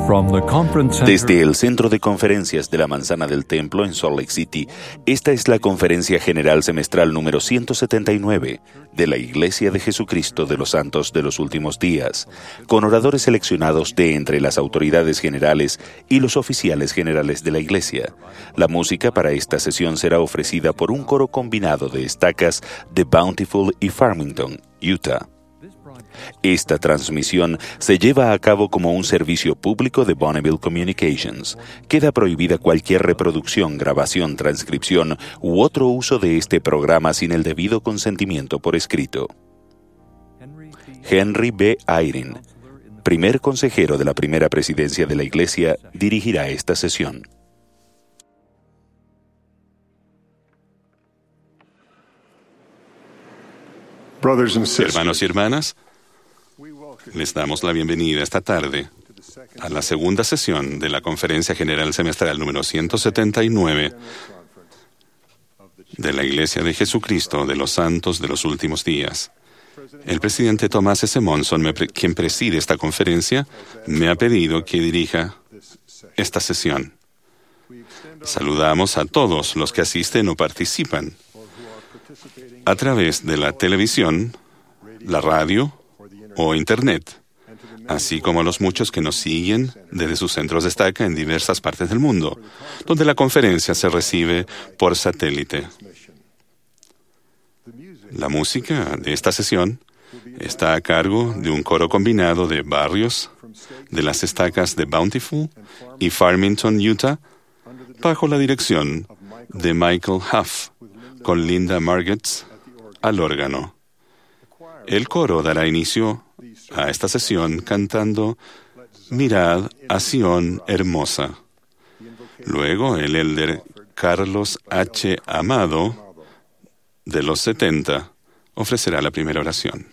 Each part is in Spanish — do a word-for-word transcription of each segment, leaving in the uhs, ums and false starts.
Desde el Centro de Conferencias de la Manzana del Templo en Salt Lake City, esta es la Conferencia General Semestral número ciento setenta y nueve de la Iglesia de Jesucristo de los Santos de los Últimos Días, con oradores seleccionados de entre las autoridades generales y los oficiales generales de la Iglesia. La música para esta sesión será ofrecida por un coro combinado de estacas de Bountiful y Farmington, Utah. Esta transmisión se lleva a cabo como un servicio público de Bonneville Communications. Queda prohibida cualquier reproducción, grabación, transcripción u otro uso de este programa sin el debido consentimiento por escrito. Henry B. Eyring, primer consejero de la primera presidencia de la Iglesia, dirigirá esta sesión. Hermanos y hermanas, les damos la bienvenida esta tarde a la segunda sesión de la Conferencia General Semestral número ciento setenta y nueve de la Iglesia de Jesucristo de los Santos de los Últimos Días. El presidente Thomas S. Monson, quien preside esta conferencia, me ha pedido que dirija esta sesión. Saludamos a todos los que asisten o participan a través de la televisión, la radio o Internet, así como a los muchos que nos siguen desde sus centros de estaca en diversas partes del mundo, donde la conferencia se recibe por satélite. La música de esta sesión está a cargo de un coro combinado de barrios de las estacas de Bountiful y Farmington, Utah, bajo la dirección de Michael Huff, con Linda Margetts al órgano. El coro dará inicio a esta sesión cantando Mirad a Sión hermosa. Luego el elder Carlos H. Amado, de los setenta, ofrecerá la primera oración.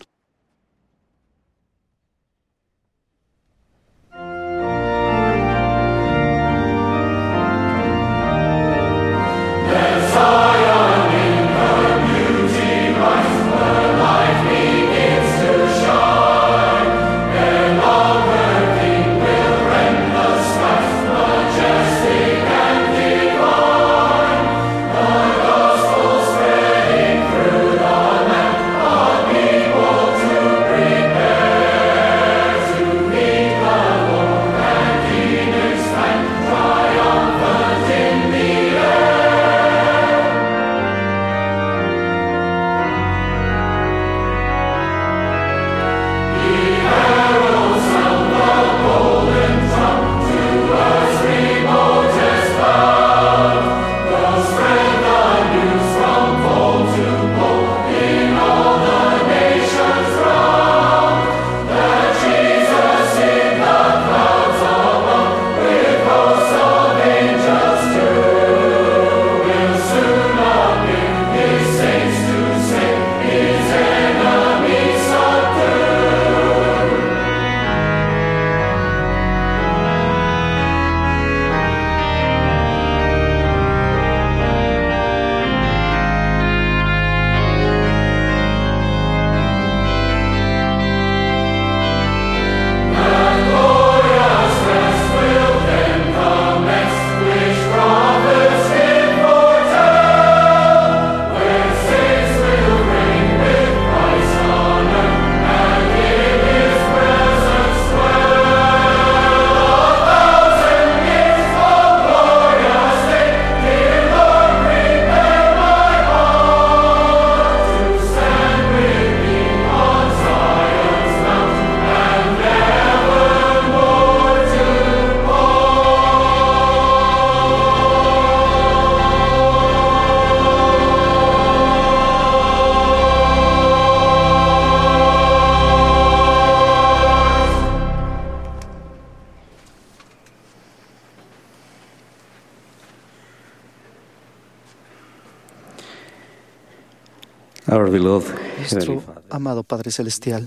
Nuestro amado Padre Celestial,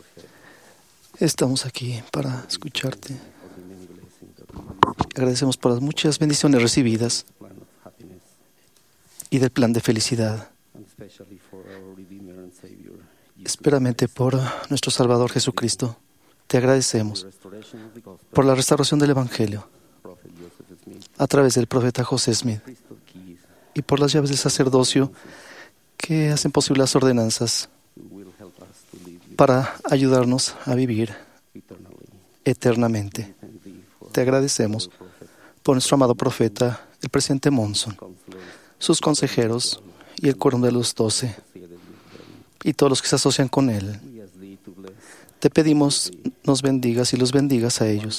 estamos aquí para escucharte. Agradecemos por las muchas bendiciones recibidas y del plan de felicidad, especialmente por nuestro Salvador Jesucristo, Te agradecemos por la restauración del Evangelio a través del profeta José Smith y por las llaves del sacerdocio que hacen posible las ordenanzas para ayudarnos a vivir eternamente. Te agradecemos por nuestro amado profeta, el presidente Monson, sus consejeros y el quórum de los doce y todos los que se asocian con él. Te pedimos nos bendigas y los bendigas a ellos.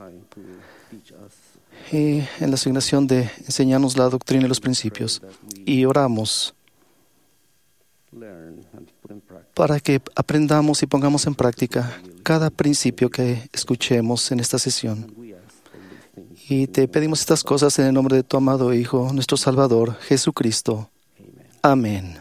Y en la asignación de enseñarnos la doctrina y los principios. Y oramos para que aprendamos y pongamos en práctica cada principio que escuchemos en esta sesión. Y te pedimos estas cosas en el nombre de tu amado Hijo, nuestro Salvador, Jesucristo. Amén.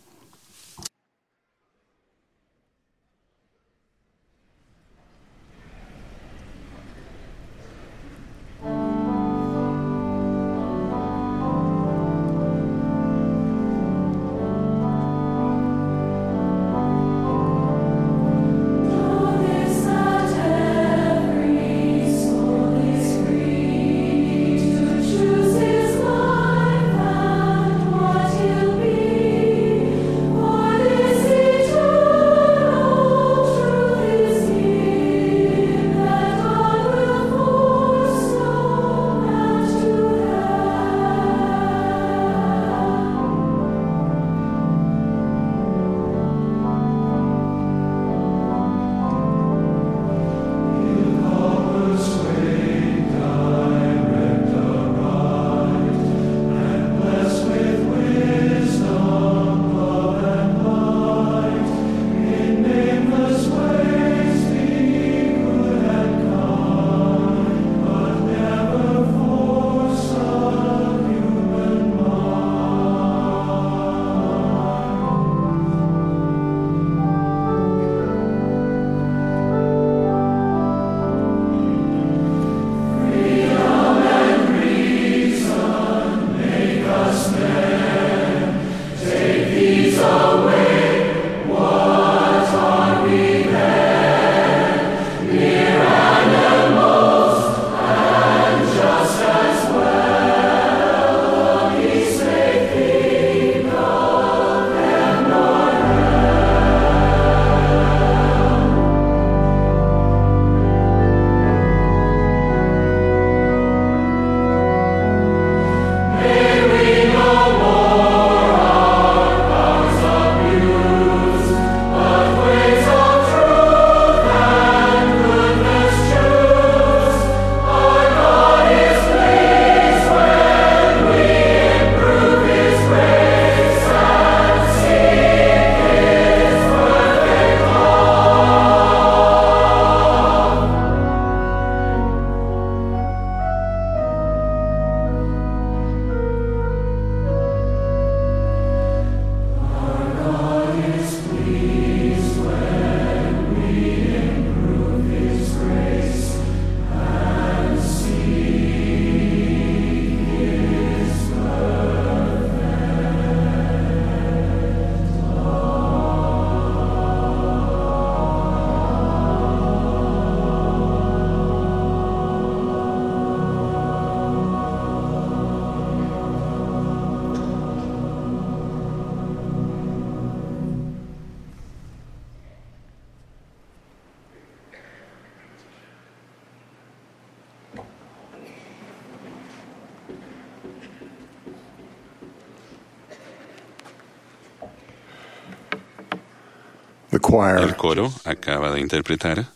El coro acaba de interpretar: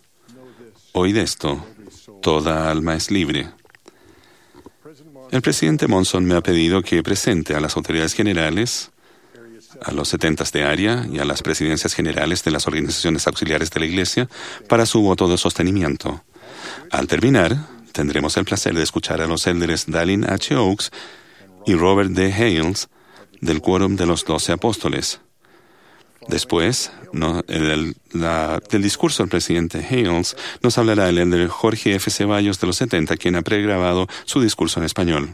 Oíd esto, toda alma es libre. El presidente Monson me ha pedido que presente a las autoridades generales, a los setentas de área y a las presidencias generales de las organizaciones auxiliares de la Iglesia para su voto de sostenimiento. Al terminar, tendremos el placer de escuchar a los élderes Dallin H. Oaks y Robert D. Hales del Quórum de los Doce Apóstoles. Después, no, el, la, del discurso del presidente Hales, nos hablará el elder Jorge F. Ceballos de los setenta, quien ha pregrabado su discurso en español.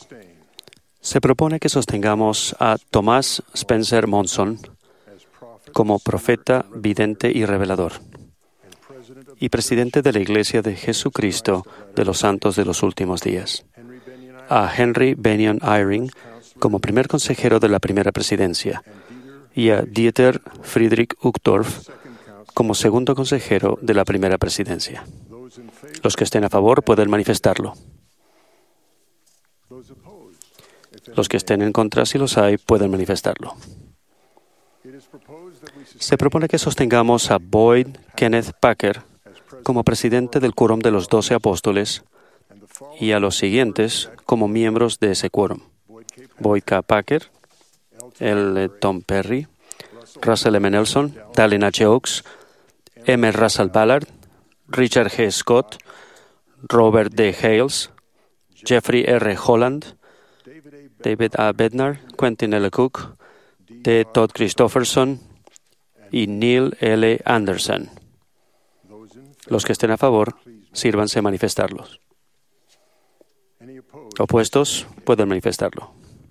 Se propone que sostengamos a Tomás Spencer Monson como profeta, vidente y revelador, y presidente de la Iglesia de Jesucristo de los Santos de los Últimos Días. A Henry Benyon Eyring como primer consejero de la primera presidencia y a Dieter Friedrich Uchtdorf como segundo consejero de la primera presidencia. Los que estén a favor pueden manifestarlo. Los que estén en contra, si los hay, pueden manifestarlo. Se propone que sostengamos a Boyd Kenneth Packer como presidente del quórum de los doce apóstoles y a los siguientes como miembros de ese quórum: Boyd K. Packer, L. Tom Perry, Russell M. Nelson, Dallin H. Oaks, M. Russell Ballard, Richard G. Scott, Robert D. Hales, Jeffrey R. Holland, David A. Bednar, Quentin L. Cook, T. Todd Christofferson y Neil L. Anderson. Los que estén a favor, sírvanse a manifestarlos. Opuestos, pueden manifestarlo.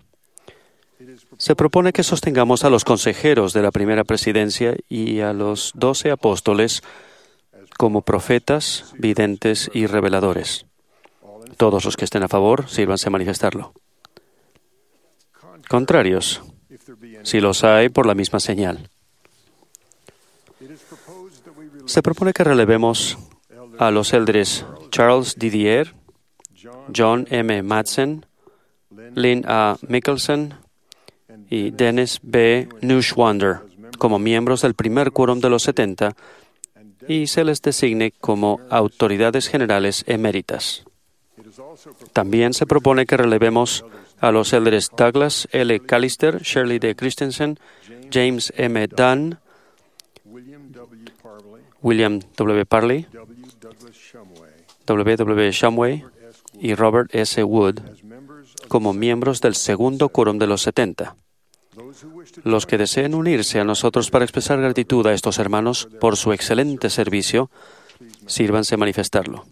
Se propone que sostengamos a los consejeros de la primera presidencia y a los doce apóstoles como profetas, videntes y reveladores. Todos los que estén a favor, sírvanse a manifestarlo. Contrarios, si los hay, por la misma señal. Se propone que relevemos a los élderes Charles Didier, John M. Madsen, Lynn A. Mickelson y Dennis B. Neuschwander como miembros del primer quórum de los setenta y se les designe como autoridades generales eméritas. También se propone que relevemos a los élderes Douglas L. Callister, Shirley D. Christensen, James M. Dunn, William W. Parley, W. W. Shumway y Robert S. Wood como miembros del segundo quórum de los setenta. Los que deseen unirse a nosotros para expresar gratitud a estos hermanos por su excelente servicio, sírvanse a manifestarlo.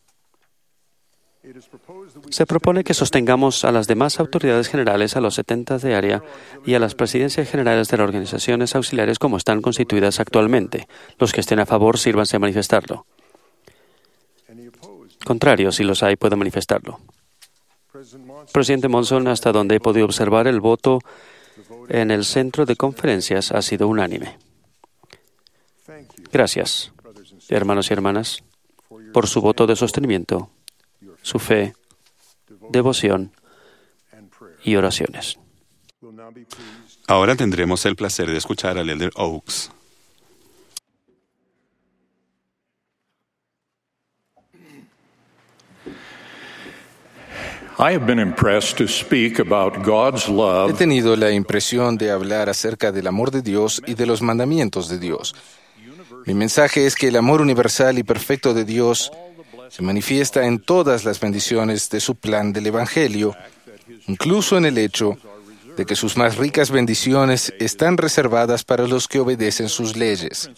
Se propone que sostengamos a las demás autoridades generales, a los setenta de área y a las presidencias generales de las organizaciones auxiliares como están constituidas actualmente. Los que estén a favor, sírvanse a manifestarlo. Contrarios, si los hay, pueden manifestarlo. Presidente Monson, hasta donde he podido observar, el voto en el centro de conferencias ha sido unánime. Gracias, hermanos y hermanas, por su voto de sostenimiento, su fe, devoción y oraciones. Ahora tendremos el placer de escuchar al Elder Oaks. He tenido la impresión de hablar acerca del amor de Dios y de los mandamientos de Dios. Mi mensaje es que el amor universal y perfecto de Dios se manifiesta en todas las bendiciones de su plan del Evangelio, incluso en el hecho de que sus más ricas bendiciones están reservadas para los que obedecen sus leyes.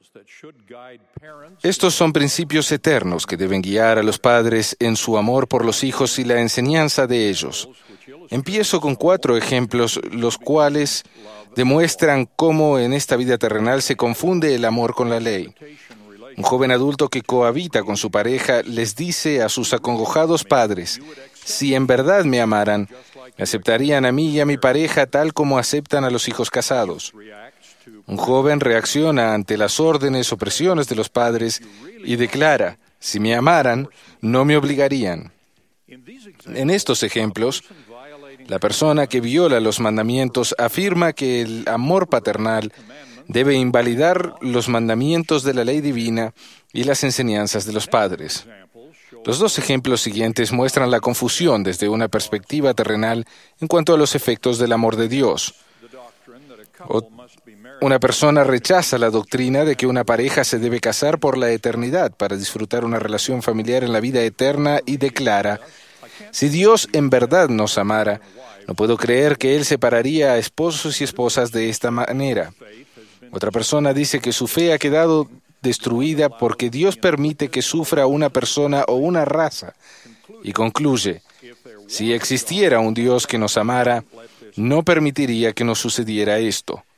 Estos son principios eternos que deben guiar a los padres en su amor por los hijos y la enseñanza de ellos. Empiezo con cuatro ejemplos, los cuales demuestran cómo en esta vida terrenal se confunde el amor con la ley. Un joven adulto que cohabita con su pareja les dice a sus acongojados padres: si en verdad me amaran, me aceptarían a mí y a mi pareja tal como aceptan a los hijos casados. Un joven reacciona ante las órdenes o presiones de los padres y declara: si me amaran, no me obligarían. En estos ejemplos, la persona que viola los mandamientos afirma que el amor paternal debe invalidar los mandamientos de la ley divina y las enseñanzas de los padres. Los dos ejemplos siguientes muestran la confusión desde una perspectiva terrenal en cuanto a los efectos del amor de Dios. O una persona rechaza la doctrina de que una pareja se debe casar por la eternidad para disfrutar una relación familiar en la vida eterna y declara: si Dios en verdad nos amara, no puedo creer que Él separaría a esposos y esposas de esta manera. Otra persona dice que su fe ha quedado destruida porque Dios permite que sufra una persona o una raza, y concluye: si existiera un Dios que nos amara, no permitiría que nos sucediera esto.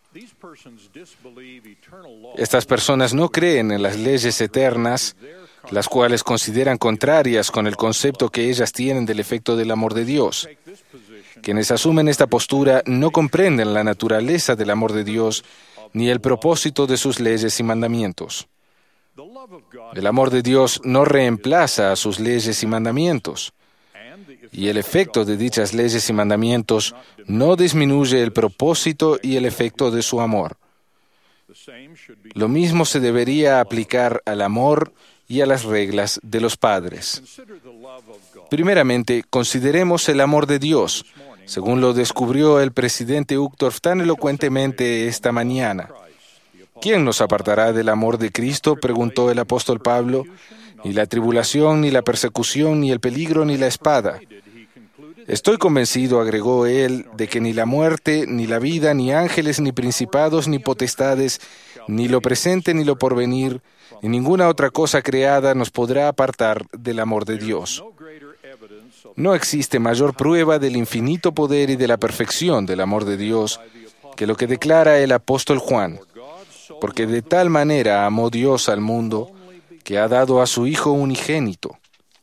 Estas personas no creen en las leyes eternas, las cuales consideran contrarias con el concepto que ellas tienen del efecto del amor de Dios. Quienes asumen esta postura no comprenden la naturaleza del amor de Dios ni el propósito de sus leyes y mandamientos. El amor de Dios no reemplaza a sus leyes y mandamientos, y el efecto de dichas leyes y mandamientos no disminuye el propósito y el efecto de su amor. Lo mismo se debería aplicar al amor y a las reglas de los padres. Primeramente, consideremos el amor de Dios, según lo descubrió el presidente Uchtdorf tan elocuentemente esta mañana. ¿Quién nos apartará del amor de Cristo?, preguntó el apóstol Pablo. Ni la tribulación, ni la persecución, ni el peligro, ni la espada. Estoy convencido, agregó él, de que ni la muerte, ni la vida, ni ángeles, ni principados, ni potestades, ni lo presente, ni lo porvenir, ni ninguna otra cosa creada nos podrá apartar del amor de Dios. No existe mayor prueba del infinito poder y de la perfección del amor de Dios que lo que declara el apóstol Juan, porque de tal manera amó Dios al mundo que ha dado a su Hijo unigénito.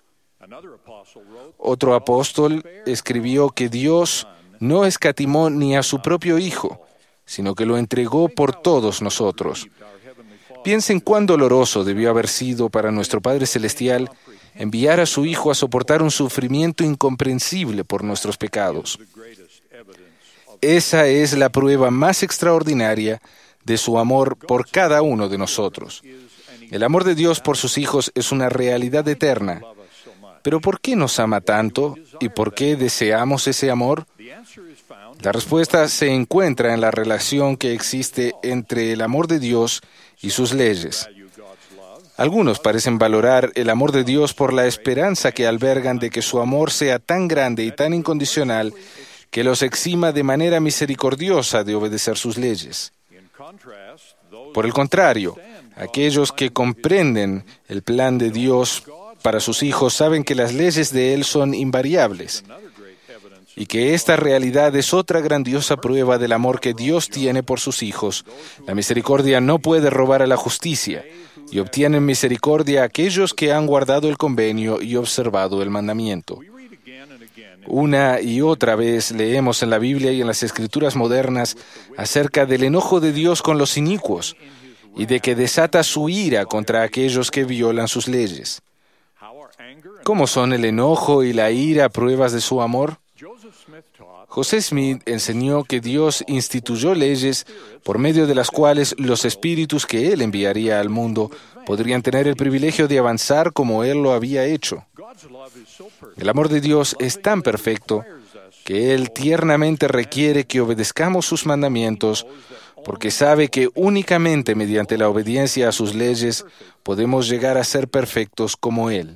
Otro apóstol escribió que Dios no escatimó ni a su propio Hijo, sino que lo entregó por todos nosotros. Piensen cuán doloroso debió haber sido para nuestro Padre Celestial enviar a su Hijo a soportar un sufrimiento incomprensible por nuestros pecados. Esa es la prueba más extraordinaria de su amor por cada uno de nosotros. El amor de Dios por sus hijos es una realidad eterna. ¿Pero por qué nos ama tanto y por qué deseamos ese amor? La respuesta se encuentra en la relación que existe entre el amor de Dios y sus leyes. Algunos parecen valorar el amor de Dios por la esperanza que albergan de que su amor sea tan grande y tan incondicional que los exima de manera misericordiosa de obedecer sus leyes. Por el contrario, aquellos que comprenden el plan de Dios para sus hijos saben que las leyes de Él son invariables y que esta realidad es otra grandiosa prueba del amor que Dios tiene por sus hijos. La misericordia no puede robar a la justicia, y obtienen misericordia aquellos que han guardado el convenio y observado el mandamiento. Una y otra vez leemos en la Biblia y en las Escrituras modernas acerca del enojo de Dios con los inicuos y de que desata su ira contra aquellos que violan sus leyes. ¿Cómo son el enojo y la ira pruebas de su amor? José Smith enseñó que Dios instituyó leyes por medio de las cuales los espíritus que Él enviaría al mundo podrían tener el privilegio de avanzar como Él lo había hecho. El amor de Dios es tan perfecto que Él tiernamente requiere que obedezcamos sus mandamientos, porque sabe que únicamente mediante la obediencia a sus leyes podemos llegar a ser perfectos como Él.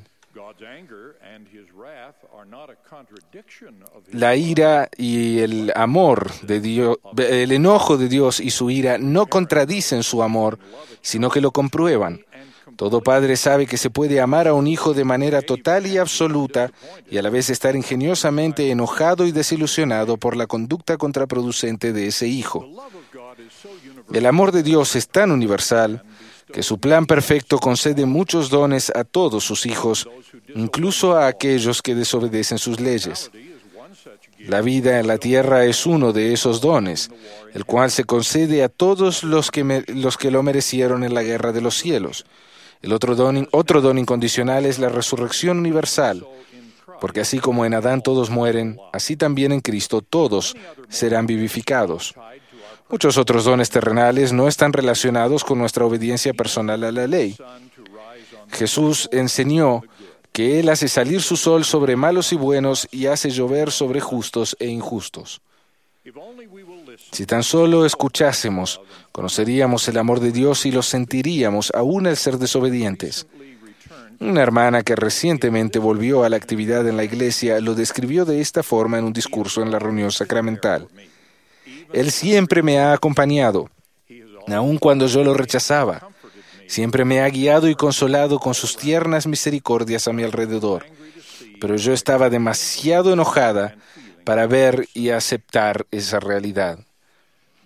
La ira y el amor de Dios, el enojo de Dios y su ira no contradicen su amor, sino que lo comprueban. Todo padre sabe que se puede amar a un hijo de manera total y absoluta y a la vez estar ingeniosamente enojado y desilusionado por la conducta contraproducente de ese hijo. El amor de Dios es tan universal que su plan perfecto concede muchos dones a todos sus hijos, incluso a aquellos que desobedecen sus leyes. La vida en la tierra es uno de esos dones, el cual se concede a todos los que, me, los que lo merecieron en la guerra de los cielos. El otro don, otro don incondicional es la resurrección universal, porque así como en Adán todos mueren, así también en Cristo todos serán vivificados. Muchos otros dones terrenales no están relacionados con nuestra obediencia personal a la ley. Jesús enseñó que Él hace salir su sol sobre malos y buenos y hace llover sobre justos e injustos. Si tan solo escuchásemos, conoceríamos el amor de Dios y lo sentiríamos aún al ser desobedientes. Una hermana que recientemente volvió a la actividad en la iglesia lo describió de esta forma en un discurso en la reunión sacramental. Él siempre me ha acompañado, aun cuando yo lo rechazaba. Siempre me ha guiado y consolado con sus tiernas misericordias a mi alrededor. Pero yo estaba demasiado enojada para ver y aceptar esa realidad.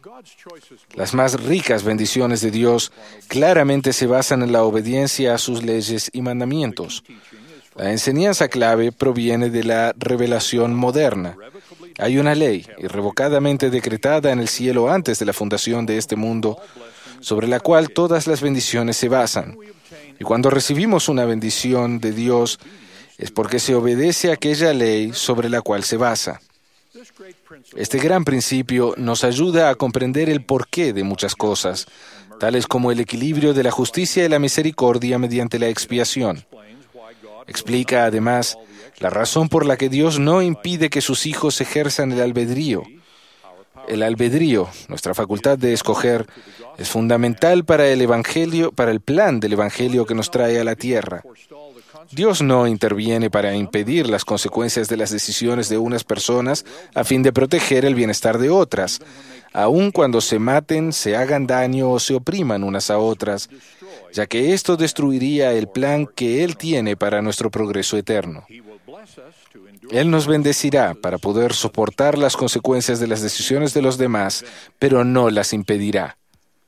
Las más ricas bendiciones de Dios claramente se basan en la obediencia a sus leyes y mandamientos. La enseñanza clave proviene de la revelación moderna. Hay una ley irrevocadamente decretada en el cielo antes de la fundación de este mundo, sobre la cual todas las bendiciones se basan. Y cuando recibimos una bendición de Dios, es porque se obedece a aquella ley sobre la cual se basa. Este gran principio nos ayuda a comprender el porqué de muchas cosas, tales como el equilibrio de la justicia y la misericordia mediante la expiación. Explica, además, la razón por la que Dios no impide que sus hijos ejerzan el albedrío. El albedrío, nuestra facultad de escoger, es fundamental para el evangelio, para el plan del evangelio que nos trae a la tierra. Dios no interviene para impedir las consecuencias de las decisiones de unas personas a fin de proteger el bienestar de otras, aun cuando se maten, se hagan daño o se opriman unas a otras, ya que esto destruiría el plan que Él tiene para nuestro progreso eterno. Él nos bendecirá para poder soportar las consecuencias de las decisiones de los demás, pero no las impedirá.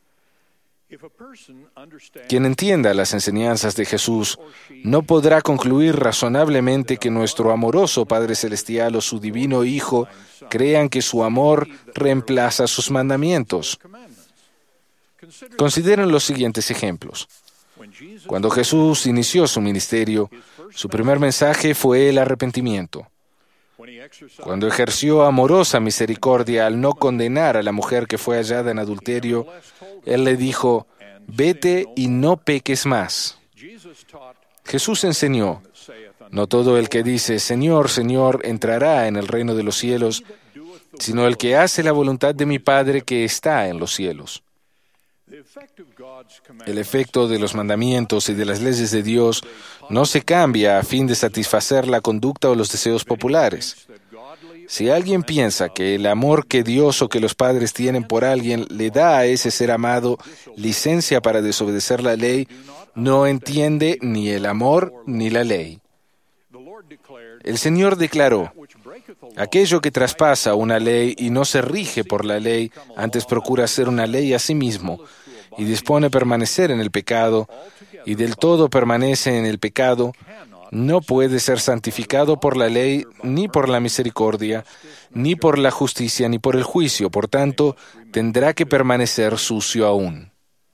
Quien entienda las enseñanzas de Jesús no podrá concluir razonablemente que nuestro amoroso Padre Celestial o su divino Hijo crean que su amor reemplaza sus mandamientos. Consideren los siguientes ejemplos. Cuando Jesús inició su ministerio, su primer mensaje fue el arrepentimiento. Cuando ejerció amorosa misericordia al no condenar a la mujer que fue hallada en adulterio, Él le dijo, «Vete y no peques más». Jesús enseñó, «No todo el que dice, Señor, Señor, entrará en el reino de los cielos, sino el que hace la voluntad de mi Padre que está en los cielos». El efecto de los mandamientos y de las leyes de Dios no se cambia a fin de satisfacer la conducta o los deseos populares. Si alguien piensa que el amor que Dios o que los padres tienen por alguien le da a ese ser amado licencia para desobedecer la ley, no entiende ni el amor ni la ley. El Señor declaró, «Aquello que traspasa una ley y no se rige por la ley, antes procura hacer una ley a sí mismo, y dispone permanecer en el pecado, y del todo permanece en el pecado, no puede ser santificado por la ley, ni por la misericordia, ni por la justicia, ni por el juicio. Por tanto, tendrá que permanecer sucio aún».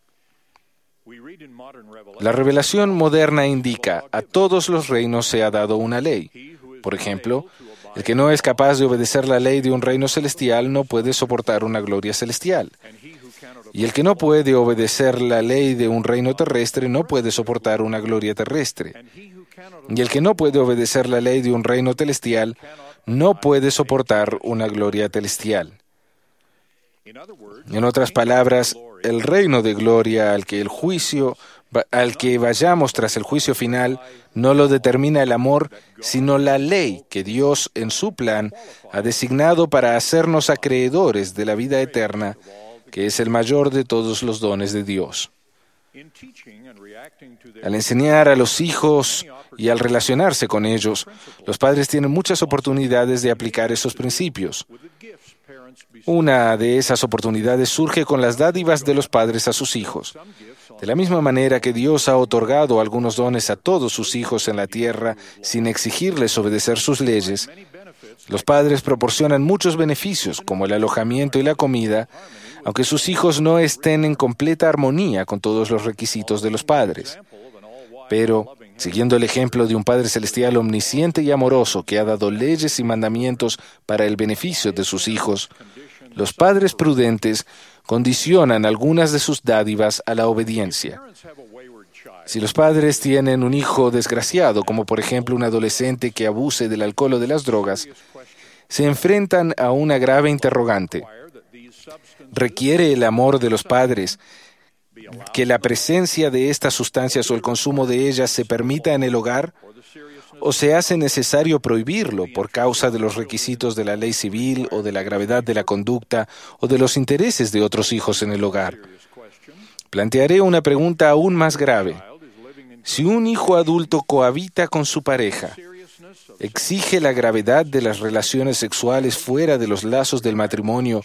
La revelación moderna indica, a todos los reinos se ha dado una ley. Por ejemplo, el que no es capaz de obedecer la ley de un reino celestial no puede soportar una gloria celestial. Y el que no puede obedecer la ley de un reino terrestre no puede soportar una gloria terrestre. Y el que no puede obedecer la ley de un reino celestial no puede soportar una gloria celestial. En otras palabras, el reino de gloria al que el juicio, al que vayamos tras el juicio final, no lo determina el amor, sino la ley que Dios, en su plan, ha designado para hacernos acreedores de la vida eterna, que es el mayor de todos los dones de Dios. Al enseñar a los hijos y al relacionarse con ellos, los padres tienen muchas oportunidades de aplicar esos principios. Una de esas oportunidades surge con las dádivas de los padres a sus hijos. De la misma manera que Dios ha otorgado algunos dones a todos sus hijos en la tierra sin exigirles obedecer sus leyes, los padres proporcionan muchos beneficios, como el alojamiento y la comida, aunque sus hijos no estén en completa armonía con todos los requisitos de los padres. Pero, siguiendo el ejemplo de un Padre Celestial omnisciente y amoroso que ha dado leyes y mandamientos para el beneficio de sus hijos, los padres prudentes condicionan algunas de sus dádivas a la obediencia. Si los padres tienen un hijo desgraciado, como por ejemplo un adolescente que abuse del alcohol o de las drogas, se enfrentan a una grave interrogante. ¿Requiere el amor de los padres que la presencia de estas sustancias o el consumo de ellas se permita en el hogar? ¿O se hace necesario prohibirlo por causa de los requisitos de la ley civil o de la gravedad de la conducta o de los intereses de otros hijos en el hogar? Plantearé una pregunta aún más grave. Si un hijo adulto cohabita con su pareja, ¿exige la gravedad de las relaciones sexuales fuera de los lazos del matrimonio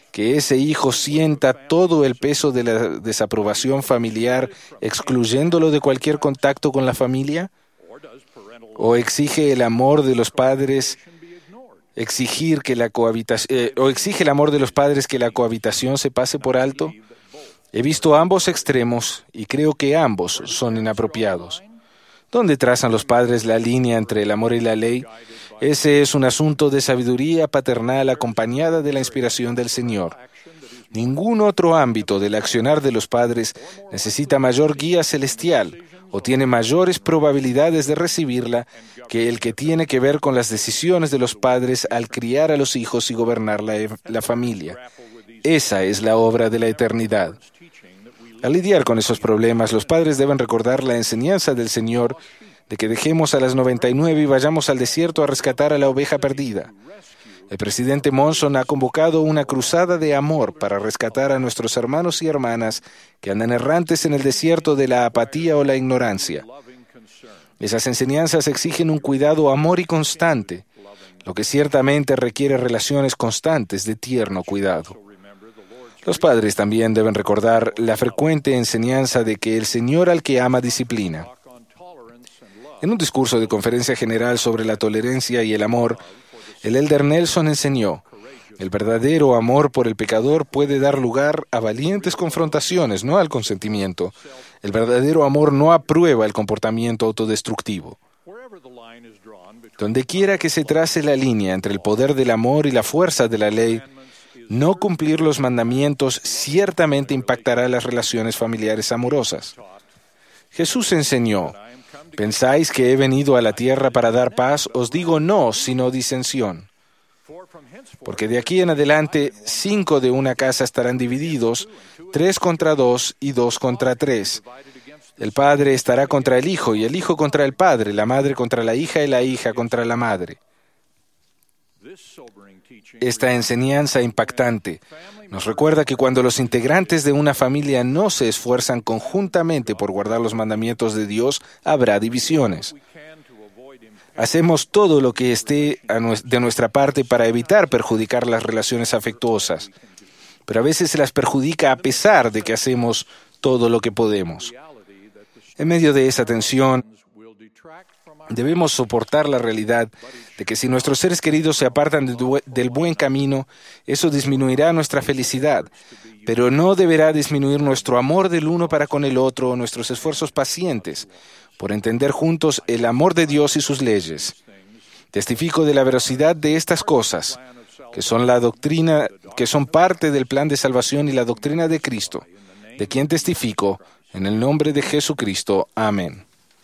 que ese hijo sienta todo el peso de la desaprobación familiar, excluyéndolo de cualquier contacto con la familia? ¿O exige el amor de los padres exigir que la cohabitación, eh, o exige el amor de los padres que la cohabitación se pase por alto? He visto ambos extremos y creo que ambos son inapropiados. ¿Dónde trazan los padres la línea entre el amor y la ley? Ese es un asunto de sabiduría paternal acompañada de la inspiración del Señor. Ningún otro ámbito del accionar de los padres necesita mayor guía celestial o tiene mayores probabilidades de recibirla que el que tiene que ver con las decisiones de los padres al criar a los hijos y gobernar la, la familia. Esa es la obra de la eternidad. Al lidiar con esos problemas, los padres deben recordar la enseñanza del Señor de que dejemos a las noventa y nueve y vayamos al desierto a rescatar a la oveja perdida. El presidente Monson ha convocado una cruzada de amor para rescatar a nuestros hermanos y hermanas que andan errantes en el desierto de la apatía o la ignorancia. Esas enseñanzas exigen un cuidado amor y constante, lo que ciertamente requiere relaciones constantes de tierno cuidado. Los padres también deben recordar la frecuente enseñanza de que el Señor al que ama disciplina. En un discurso de conferencia general sobre la tolerancia y el amor, el elder Nelson enseñó: el verdadero amor por el pecador puede dar lugar a valientes confrontaciones, no al consentimiento. El verdadero amor no aprueba el comportamiento autodestructivo. Donde quiera que se trace la línea entre el poder del amor y la fuerza de la ley, no cumplir los mandamientos ciertamente impactará las relaciones familiares amorosas. Jesús enseñó: ¿pensáis que he venido a la tierra para dar paz? Os digo no, sino disensión. Porque de aquí en adelante, cinco de una casa estarán divididos, tres contra dos y dos contra tres. El padre estará contra el hijo y el hijo contra el padre, la madre contra la hija y la hija contra la madre. Esta enseñanza impactante nos recuerda que cuando los integrantes de una familia no se esfuerzan conjuntamente por guardar los mandamientos de Dios, habrá divisiones. Hacemos todo lo que esté de nuestra parte para evitar perjudicar las relaciones afectuosas, pero a veces se las perjudica a pesar de que hacemos todo lo que podemos. En medio de esa tensión, debemos soportar la realidad de que si nuestros seres queridos se apartan de, del buen camino, eso disminuirá nuestra felicidad, pero no deberá disminuir nuestro amor del uno para con el otro o nuestros esfuerzos pacientes por entender juntos el amor de Dios y sus leyes. Testifico de la veracidad de estas cosas, que son la doctrina, que son parte del plan de salvación y la doctrina de Cristo, de quien testifico en el nombre de Jesucristo. Amén.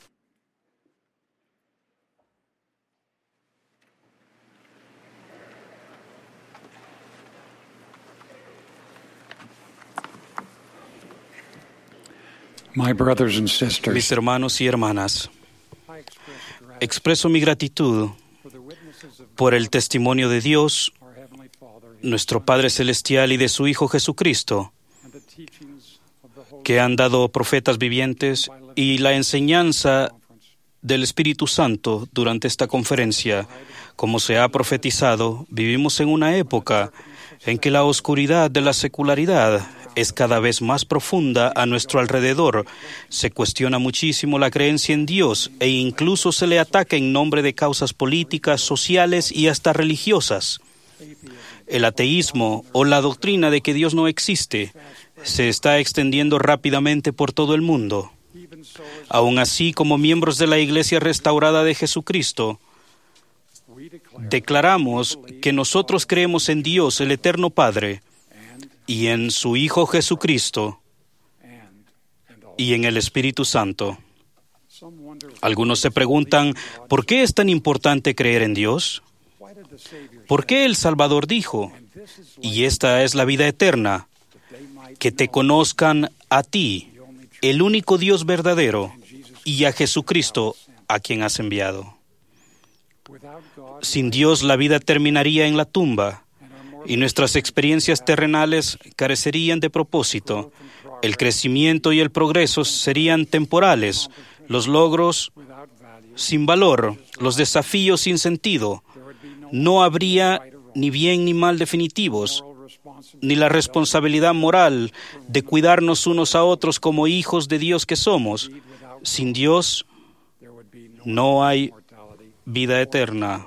Mis hermanos y hermanas, expreso mi gratitud por el testimonio de Dios, nuestro Padre Celestial, y de su Hijo Jesucristo, que han dado profetas vivientes, y la enseñanza del Espíritu Santo durante esta conferencia. Como se ha profetizado, vivimos en una época en que la oscuridad de la secularidad es cada vez más profunda a nuestro alrededor. Se cuestiona muchísimo la creencia en Dios e incluso se le ataca en nombre de causas políticas, sociales y hasta religiosas. El ateísmo o la doctrina de que Dios no existe se está extendiendo rápidamente por todo el mundo. Aún así, como miembros de la Iglesia Restaurada de Jesucristo, declaramos que nosotros creemos en Dios, el Eterno Padre, y en su Hijo Jesucristo, y en el Espíritu Santo. Algunos se preguntan, ¿por qué es tan importante creer en Dios? ¿Por qué el Salvador dijo, y esta es la vida eterna, que te conozcan a ti, el único Dios verdadero, y a Jesucristo, a quien has enviado? Sin Dios, la vida terminaría en la tumba, y nuestras experiencias terrenales carecerían de propósito. El crecimiento y el progreso serían temporales, los logros sin valor, los desafíos sin sentido. No habría ni bien ni mal definitivos, ni la responsabilidad moral de cuidarnos unos a otros como hijos de Dios que somos. Sin Dios no hay vida eterna.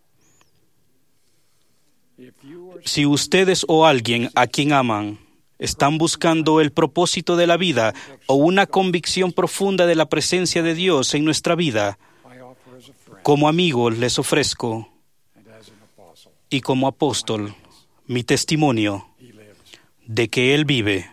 Si ustedes o alguien a quien aman están buscando el propósito de la vida o una convicción profunda de la presencia de Dios en nuestra vida, como amigo les ofrezco y como apóstol mi testimonio de que Él vive.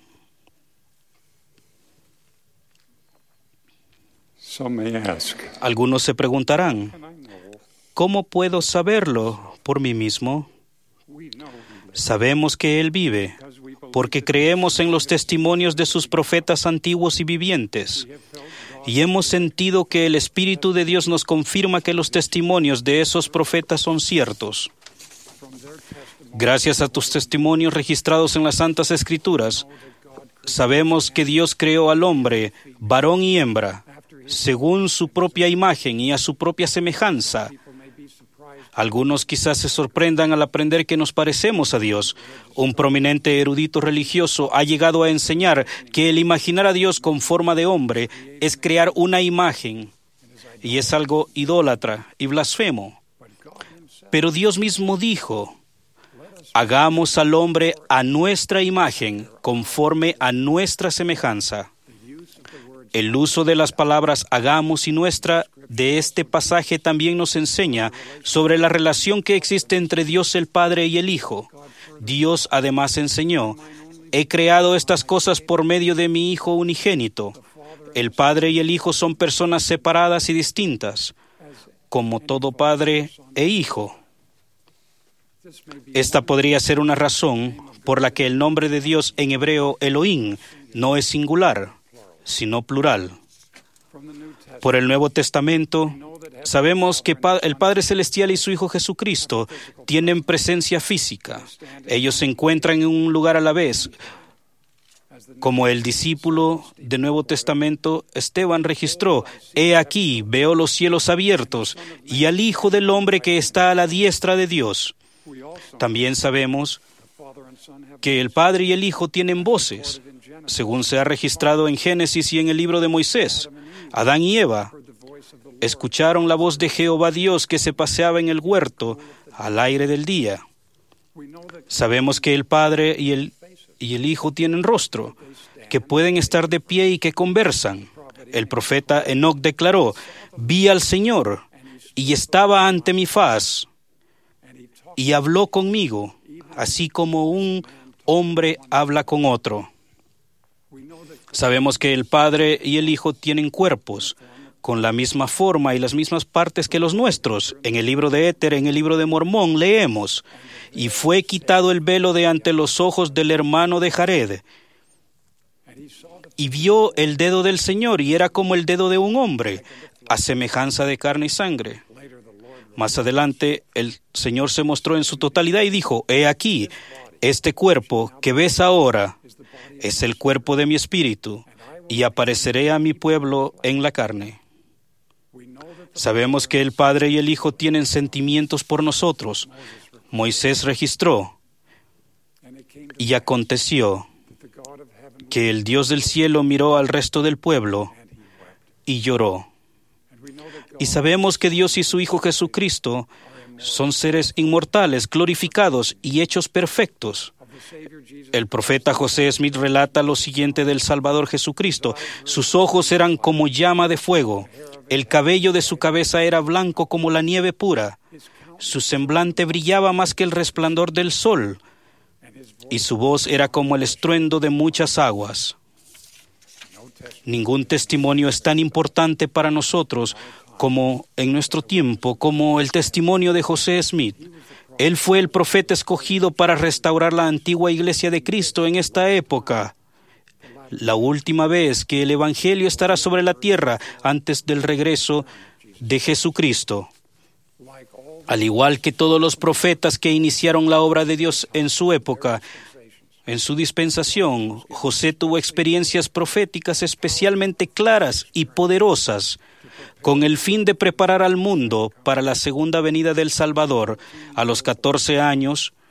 Algunos se preguntarán, ¿cómo puedo saberlo por mí mismo? Sabemos que Él vive porque creemos en los testimonios de sus profetas antiguos y vivientes. Y hemos sentido que el Espíritu de Dios nos confirma que los testimonios de esos profetas son ciertos. Gracias a tus testimonios registrados en las Santas Escrituras, sabemos que Dios creó al hombre, varón y hembra, según su propia imagen y a su propia semejanza. Algunos quizás se sorprendan al aprender que nos parecemos a Dios. Un prominente erudito religioso ha llegado a enseñar que el imaginar a Dios con forma de hombre es crear una imagen y es algo idólatra y blasfemo. Pero Dios mismo dijo, hagamos al hombre a nuestra imagen, conforme a nuestra semejanza. El uso de las palabras hagamos y nuestra de este pasaje también nos enseña sobre la relación que existe entre Dios el Padre y el Hijo. Dios además enseñó, he creado estas cosas por medio de mi Hijo unigénito. El Padre y el Hijo son personas separadas y distintas, como todo Padre e Hijo. Esta podría ser una razón por la que el nombre de Dios en hebreo Elohim no es singular, sino plural. Por el Nuevo Testamento, sabemos que el Padre Celestial y su Hijo Jesucristo tienen presencia física. Ellos se encuentran en un lugar a la vez. Como el discípulo del Nuevo Testamento, Esteban registró, he aquí, veo los cielos abiertos y al Hijo del Hombre que está a la diestra de Dios. También sabemos que el Padre y el Hijo tienen voces, según se ha registrado en Génesis y en el libro de Moisés. Adán y Eva escucharon la voz de Jehová Dios que se paseaba en el huerto al aire del día. Sabemos que el Padre y el, y el Hijo tienen rostro, que pueden estar de pie y que conversan. El profeta Enoc declaró, vi al Señor y estaba ante mi faz y habló conmigo, así como un hombre habla con otro. Sabemos que el Padre y el Hijo tienen cuerpos con la misma forma y las mismas partes que los nuestros. En el libro de Éter, en el libro de Mormón, leemos, y fue quitado el velo de ante los ojos del hermano de Jared, y vio el dedo del Señor, y era como el dedo de un hombre, a semejanza de carne y sangre. Más adelante, el Señor se mostró en su totalidad y dijo, he aquí, este cuerpo que ves ahora es el cuerpo de mi espíritu, y apareceré a mi pueblo en la carne. Sabemos que el Padre y el Hijo tienen sentimientos por nosotros. Moisés registró, y aconteció que el Dios del cielo miró al resto del pueblo y lloró. Y sabemos que Dios y su Hijo Jesucristo son seres inmortales, glorificados y hechos perfectos. El profeta José Smith relata lo siguiente del Salvador Jesucristo. Sus ojos eran como llama de fuego. El cabello de su cabeza era blanco como la nieve pura. Su semblante brillaba más que el resplandor del sol. Y su voz era como el estruendo de muchas aguas. Ningún testimonio es tan importante para nosotros como en nuestro tiempo, como el testimonio de José Smith. Él fue el profeta escogido para restaurar la antigua iglesia de Cristo en esta época, la última vez que el Evangelio estará sobre la tierra antes del regreso de Jesucristo. Al igual que todos los profetas que iniciaron la obra de Dios en su época, en su dispensación, José tuvo experiencias proféticas especialmente claras y poderosas, con el fin de preparar al mundo para la segunda venida del Salvador. A los catorce años,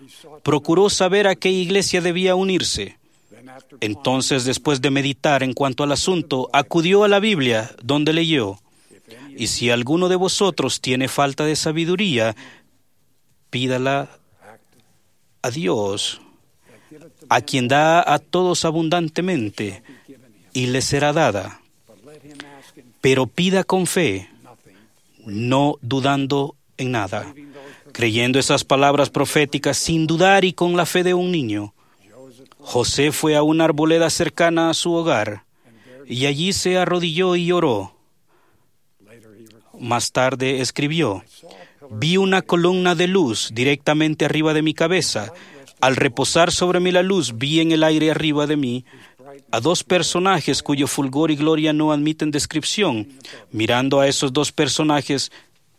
procuró saber a qué iglesia debía unirse. Entonces, después de meditar en cuanto al asunto, acudió a la Biblia, donde leyó: y si alguno de vosotros tiene falta de sabiduría, pídala a Dios, a quien da a todos abundantemente, y le será dada. Pero pida con fe, no dudando en nada, creyendo esas palabras proféticas sin dudar y con la fe de un niño. José fue a una arboleda cercana a su hogar y allí se arrodilló y oró. Más tarde escribió: vi una columna de luz directamente arriba de mi cabeza. Al reposar sobre mí la luz, vi en el aire arriba de mí a dos personajes cuyo fulgor y gloria no admiten descripción. Mirando a esos dos personajes,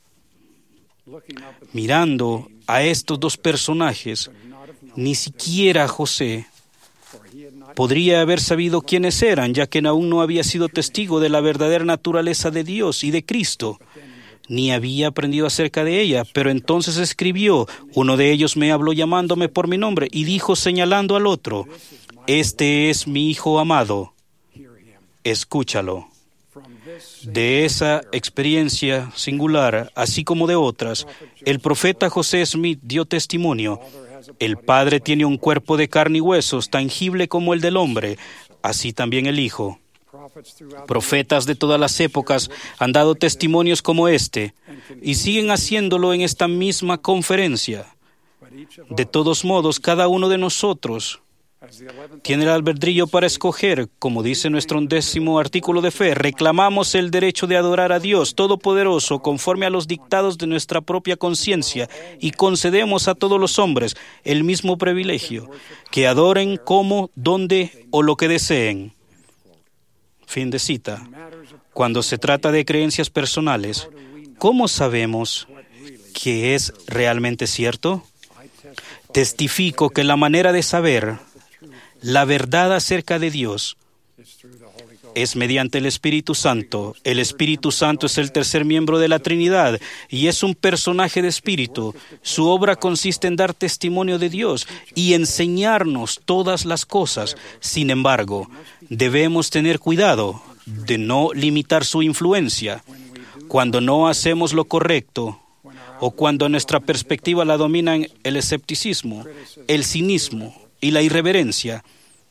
mirando a estos dos personajes, ni siquiera José podría haber sabido quiénes eran, ya que aún no había sido testigo de la verdadera naturaleza de Dios y de Cristo, ni había aprendido acerca de ella. Pero entonces escribió: uno de ellos me habló llamándome por mi nombre y dijo señalando al otro: este es mi Hijo amado, escúchalo. De esa experiencia singular, así como de otras, el profeta José Smith dio testimonio: el Padre tiene un cuerpo de carne y huesos, tangible como el del hombre, así también el Hijo. Profetas de todas las épocas han dado testimonios como este y siguen haciéndolo en esta misma conferencia. De todos modos, cada uno de nosotros tiene el albedrío para escoger. Como dice nuestro undécimo artículo de fe, reclamamos el derecho de adorar a Dios Todopoderoso conforme a los dictados de nuestra propia conciencia y concedemos a todos los hombres el mismo privilegio, que adoren como, donde o lo que deseen. Fin de cita. Cuando se trata de creencias personales, ¿cómo sabemos que es realmente cierto? Testifico que la manera de saber la verdad acerca de Dios es mediante el Espíritu Santo. El Espíritu Santo es el tercer miembro de la Trinidad y es un personaje de espíritu. Su obra consiste en dar testimonio de Dios y enseñarnos todas las cosas. Sin embargo, debemos tener cuidado de no limitar su influencia. Cuando no hacemos lo correcto o cuando nuestra perspectiva la dominan el escepticismo, el cinismo y la irreverencia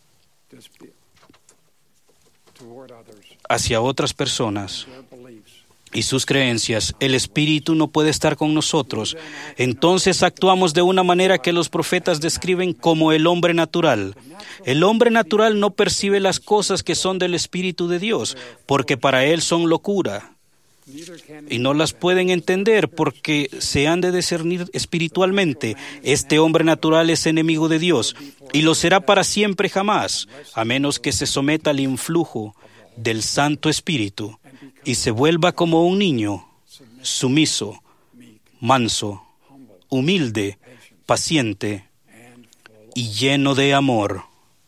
hacia otras personas y sus creencias, el Espíritu no puede estar con nosotros. Entonces actuamos de una manera que los profetas describen como el hombre natural. El hombre natural no percibe las cosas que son del Espíritu de Dios, porque para él son locura. Y no las pueden entender porque se han de discernir espiritualmente. Este hombre natural es enemigo de Dios y lo será para siempre jamás, a menos que se someta al influjo del Santo Espíritu y se vuelva como un niño, sumiso, manso, humilde, paciente y lleno de amor.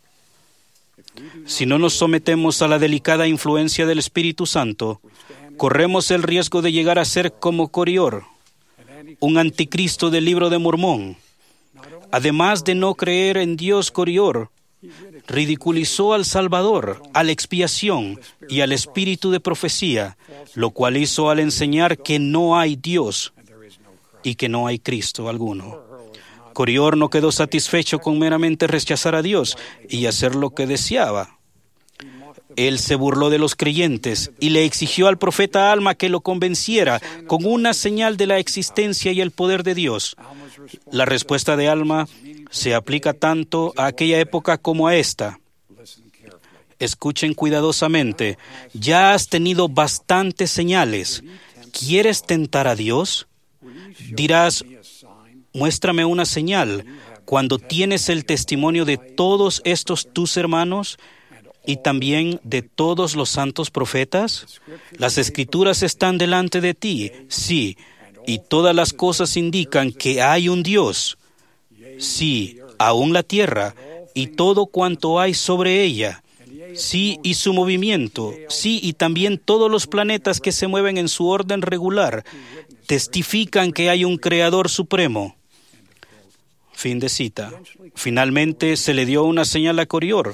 Si no nos sometemos a la delicada influencia del Espíritu Santo, corremos el riesgo de llegar a ser como Corior, un anticristo del libro de Mormón. Además de no creer en Dios, Corior ridiculizó al Salvador, a la expiación y al espíritu de profecía, lo cual hizo al enseñar que no hay Dios y que no hay Cristo alguno. Corior no quedó satisfecho con meramente rechazar a Dios y hacer lo que deseaba. Él se burló de los creyentes y le exigió al profeta Alma que lo convenciera con una señal de la existencia y el poder de Dios. La respuesta de Alma se aplica tanto a aquella época como a esta. Escuchen cuidadosamente. Ya has tenido bastantes señales. ¿Quieres tentar a Dios? Dirás, muéstrame una señal. Cuando tienes el testimonio de todos estos tus hermanos y también de todos los santos profetas, las Escrituras están delante de ti, sí, y todas las cosas indican que hay un Dios. Sí, aún la tierra y todo cuanto hay sobre ella. Sí, y su movimiento. Sí, y también todos los planetas que se mueven en su orden regular testifican que hay un Creador supremo. Fin de cita. Finalmente se le dio una señal a Corior.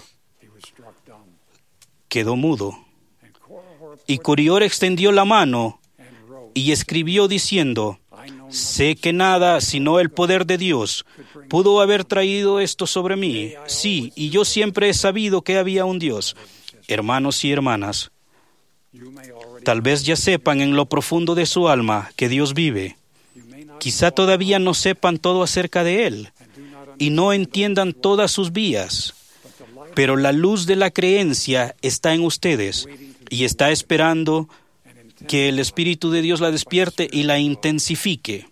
Quedó mudo. Y Corior extendió la mano y escribió diciendo: sé que nada sino el poder de Dios pudo haber traído esto sobre mí. Sí, y yo siempre he sabido que había un Dios. Hermanos y hermanas, tal vez ya sepan en lo profundo de su alma que Dios vive. Quizá todavía no sepan todo acerca de Él y no entiendan todas sus vías, pero la luz de la creencia está en ustedes y está esperando que el Espíritu de Dios la despierte y la intensifique.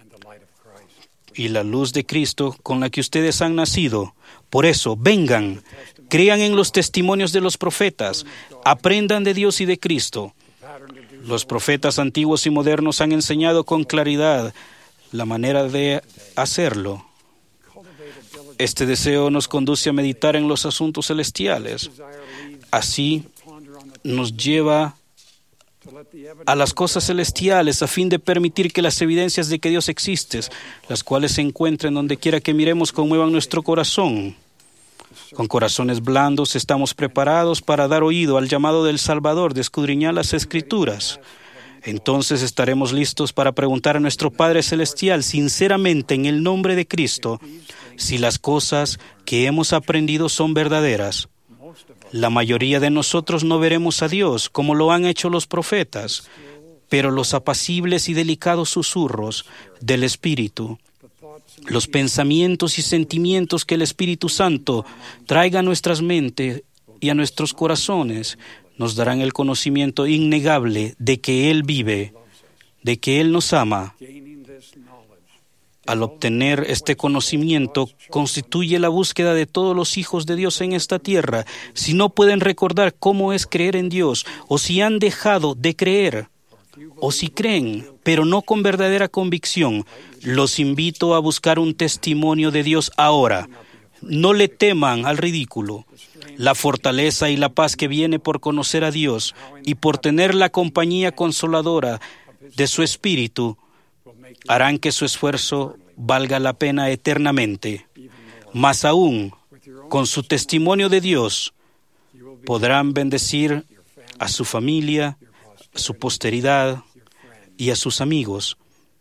Y la luz de Cristo con la que ustedes han nacido. Por eso, vengan, crean en los testimonios de los profetas, aprendan de Dios y de Cristo. Los profetas antiguos y modernos han enseñado con claridad la manera de hacerlo. Este deseo nos conduce a meditar en los asuntos celestiales. Así nos lleva a las cosas celestiales a fin de permitir que las evidencias de que Dios existe, las cuales se encuentren donde quiera que miremos, conmuevan nuestro corazón. Con corazones blandos estamos preparados para dar oído al llamado del Salvador de escudriñar las Escrituras. Entonces estaremos listos para preguntar a nuestro Padre Celestial sinceramente en el nombre de Cristo si las cosas que hemos aprendido son verdaderas. La mayoría de nosotros no veremos a Dios como lo han hecho los profetas, pero los apacibles y delicados susurros del Espíritu, los pensamientos y sentimientos que el Espíritu Santo traiga a nuestras mentes y a nuestros corazones, nos darán el conocimiento innegable de que Él vive, de que Él nos ama. Al obtener este conocimiento, constituye la búsqueda de todos los hijos de Dios en esta tierra. Si no pueden recordar cómo es creer en Dios, o si han dejado de creer, o si creen, pero no con verdadera convicción, los invito a buscar un testimonio de Dios ahora. No le teman al ridículo. La fortaleza y la paz que viene por conocer a Dios y por tener la compañía consoladora de su Espíritu harán que su esfuerzo valga la pena eternamente. Más aún, con su testimonio de Dios, podrán bendecir a su familia, a su posteridad y a sus amigos,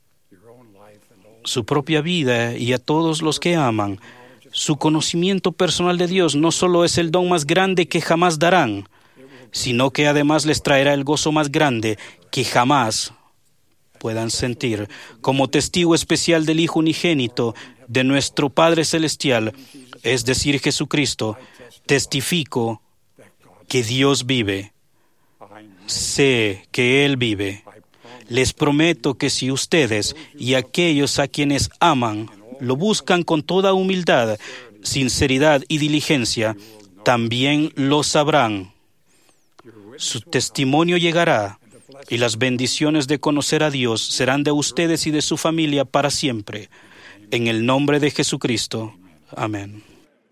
su propia vida y a todos los que aman. Su conocimiento personal de Dios no solo es el don más grande que jamás darán, sino que además les traerá el gozo más grande que jamás puedan sentir. Como testigo especial del Hijo unigénito de nuestro Padre Celestial, es decir, Jesucristo, testifico que Dios vive. Sé que Él vive. Les prometo que si ustedes y aquellos a quienes aman lo buscan con toda humildad, sinceridad y diligencia, también lo sabrán. Su testimonio llegará y las bendiciones de conocer a Dios serán de ustedes y de su familia para siempre. En el nombre de Jesucristo. Amén.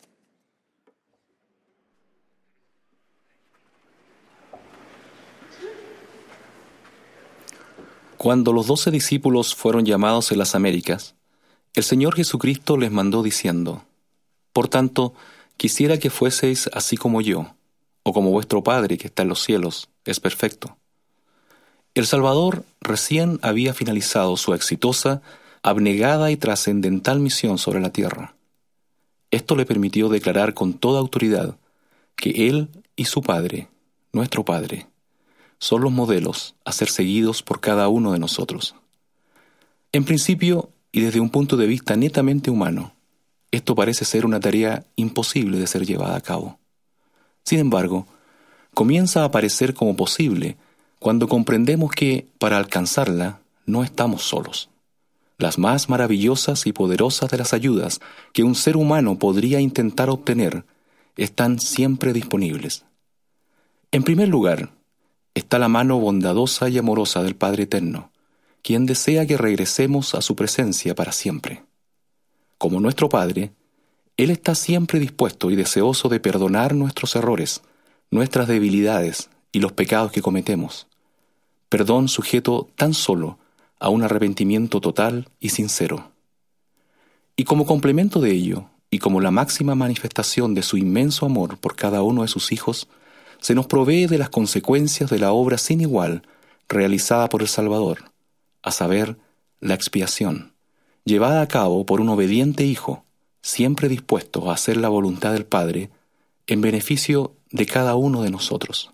Cuando los doce discípulos fueron llamados en las Américas, el Señor Jesucristo les mandó diciendo: Por tanto, quisiera que fueseis así como yo, o como vuestro Padre que está en los cielos, es perfecto. El Salvador recién había finalizado su exitosa, abnegada y trascendental misión sobre la tierra. Esto le permitió declarar con toda autoridad que Él y su Padre, nuestro Padre, son los modelos a ser seguidos por cada uno de nosotros. En principio, y desde un punto de vista netamente humano, esto parece ser una tarea imposible de ser llevada a cabo. Sin embargo, comienza a parecer como posible cuando comprendemos que, para alcanzarla, no estamos solos. Las más maravillosas y poderosas de las ayudas que un ser humano podría intentar obtener están siempre disponibles. En primer lugar, está la mano bondadosa y amorosa del Padre Eterno, quien desea que regresemos a su presencia para siempre. Como nuestro Padre, Él está siempre dispuesto y deseoso de perdonar nuestros errores, nuestras debilidades y los pecados que cometemos. Perdón sujeto tan solo a un arrepentimiento total y sincero. Y como complemento de ello, y como la máxima manifestación de su inmenso amor por cada uno de sus hijos, se nos provee de las consecuencias de la obra sin igual realizada por el Salvador, a saber, la expiación, llevada a cabo por un obediente Hijo, siempre dispuesto a hacer la voluntad del Padre en beneficio de cada uno de nosotros.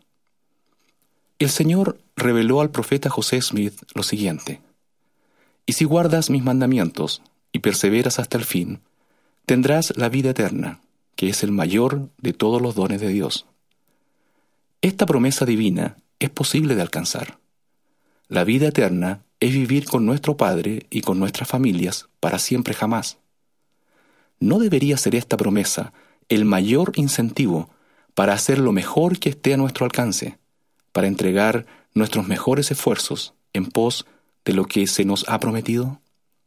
El Señor reveló al profeta José Smith lo siguiente: «Y si guardas mis mandamientos y perseveras hasta el fin, tendrás la vida eterna, que es el mayor de todos los dones de Dios». Esta promesa divina es posible de alcanzar. La vida eterna es vivir con nuestro Padre y con nuestras familias para siempre jamás. ¿No debería ser esta promesa el mayor incentivo para hacer lo mejor que esté a nuestro alcance, para entregar nuestros mejores esfuerzos en pos de lo que se nos ha prometido?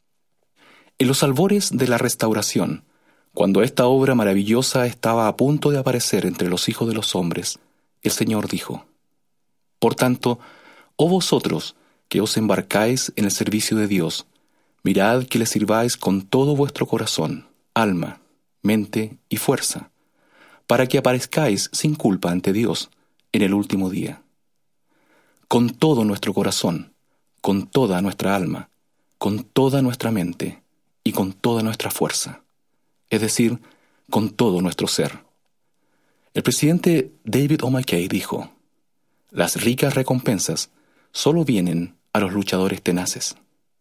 En los albores de la restauración, cuando esta obra maravillosa estaba a punto de aparecer entre los hijos de los hombres, el Señor dijo: «Por tanto, oh vosotros que os embarcáis en el servicio de Dios, mirad que le sirváis con todo vuestro corazón, alma, mente y fuerza, para que aparezcáis sin culpa ante Dios en el último día. Con todo nuestro corazón, con toda nuestra alma, con toda nuestra mente y con toda nuestra fuerza, es decir, con todo nuestro ser». El presidente David O. McKay dijo: «Las ricas recompensas solo vienen a los luchadores tenaces».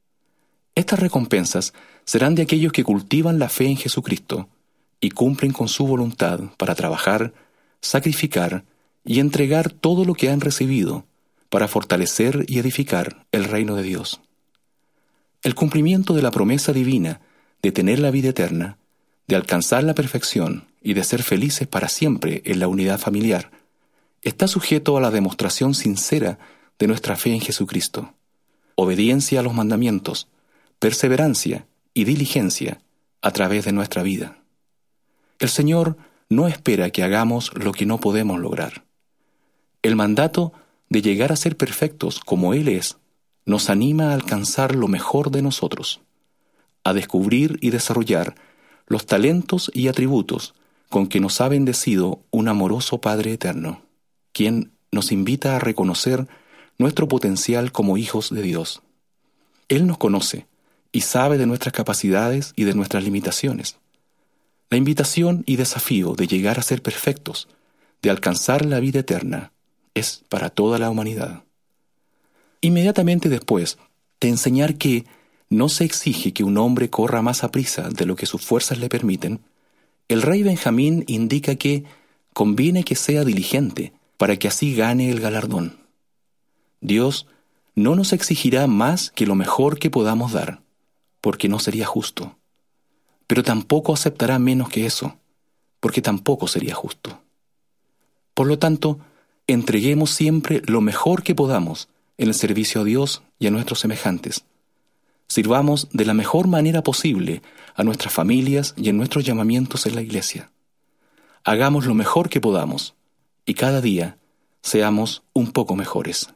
Estas recompensas serán de aquellos que cultivan la fe en Jesucristo y cumplen con su voluntad para trabajar, sacrificar y entregar todo lo que han recibido para fortalecer y edificar el reino de Dios. El cumplimiento de la promesa divina de tener la vida eterna, de alcanzar la perfección y de ser felices para siempre en la unidad familiar, está sujeto a la demostración sincera de nuestra fe en Jesucristo, obediencia a los mandamientos, perseverancia y diligencia a través de nuestra vida. El Señor no espera que hagamos lo que no podemos lograr. El mandato de llegar a ser perfectos como Él es nos anima a alcanzar lo mejor de nosotros, a descubrir y desarrollar los talentos y atributos con que nos ha bendecido un amoroso Padre eterno, quien nos invita a reconocer nuestro potencial como hijos de Dios. Él nos conoce y sabe de nuestras capacidades y de nuestras limitaciones. La invitación y desafío de llegar a ser perfectos, de alcanzar la vida eterna, es para toda la humanidad. Inmediatamente después de enseñar que no se exige que un hombre corra más aprisa de lo que sus fuerzas le permiten, el rey Benjamín indica que conviene que sea diligente para que así gane el galardón. Dios no nos exigirá más que lo mejor que podamos dar, porque no sería justo. Pero tampoco aceptará menos que eso, porque tampoco sería justo. Por lo tanto, entreguemos siempre lo mejor que podamos en el servicio a Dios y a nuestros semejantes. Sirvamos de la mejor manera posible a nuestras familias y en nuestros llamamientos en la iglesia. Hagamos lo mejor que podamos y cada día seamos un poco mejores.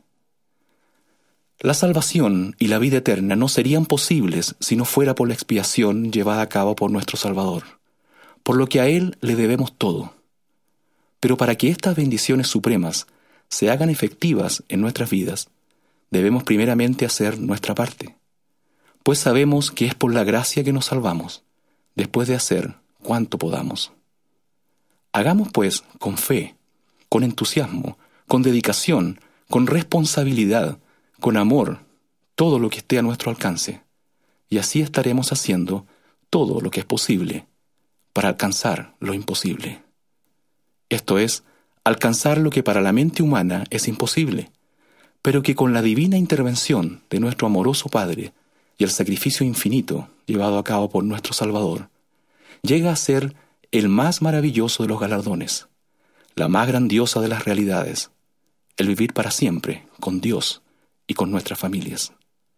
La salvación y la vida eterna no serían posibles si no fuera por la expiación llevada a cabo por nuestro Salvador, por lo que a Él le debemos todo. Pero para que estas bendiciones supremas se hagan efectivas en nuestras vidas, debemos primeramente hacer nuestra parte, pues sabemos que es por la gracia que nos salvamos, después de hacer cuanto podamos. Hagamos pues con fe, con entusiasmo, con dedicación, con responsabilidad, con amor, todo lo que esté a nuestro alcance, y así estaremos haciendo todo lo que es posible para alcanzar lo imposible. Esto es, alcanzar lo que para la mente humana es imposible, pero que con la divina intervención de nuestro amoroso Padre y el sacrificio infinito llevado a cabo por nuestro Salvador, llega a ser el más maravilloso de los galardones, la más grandiosa de las realidades, el vivir para siempre con Dios y con nuestras familias.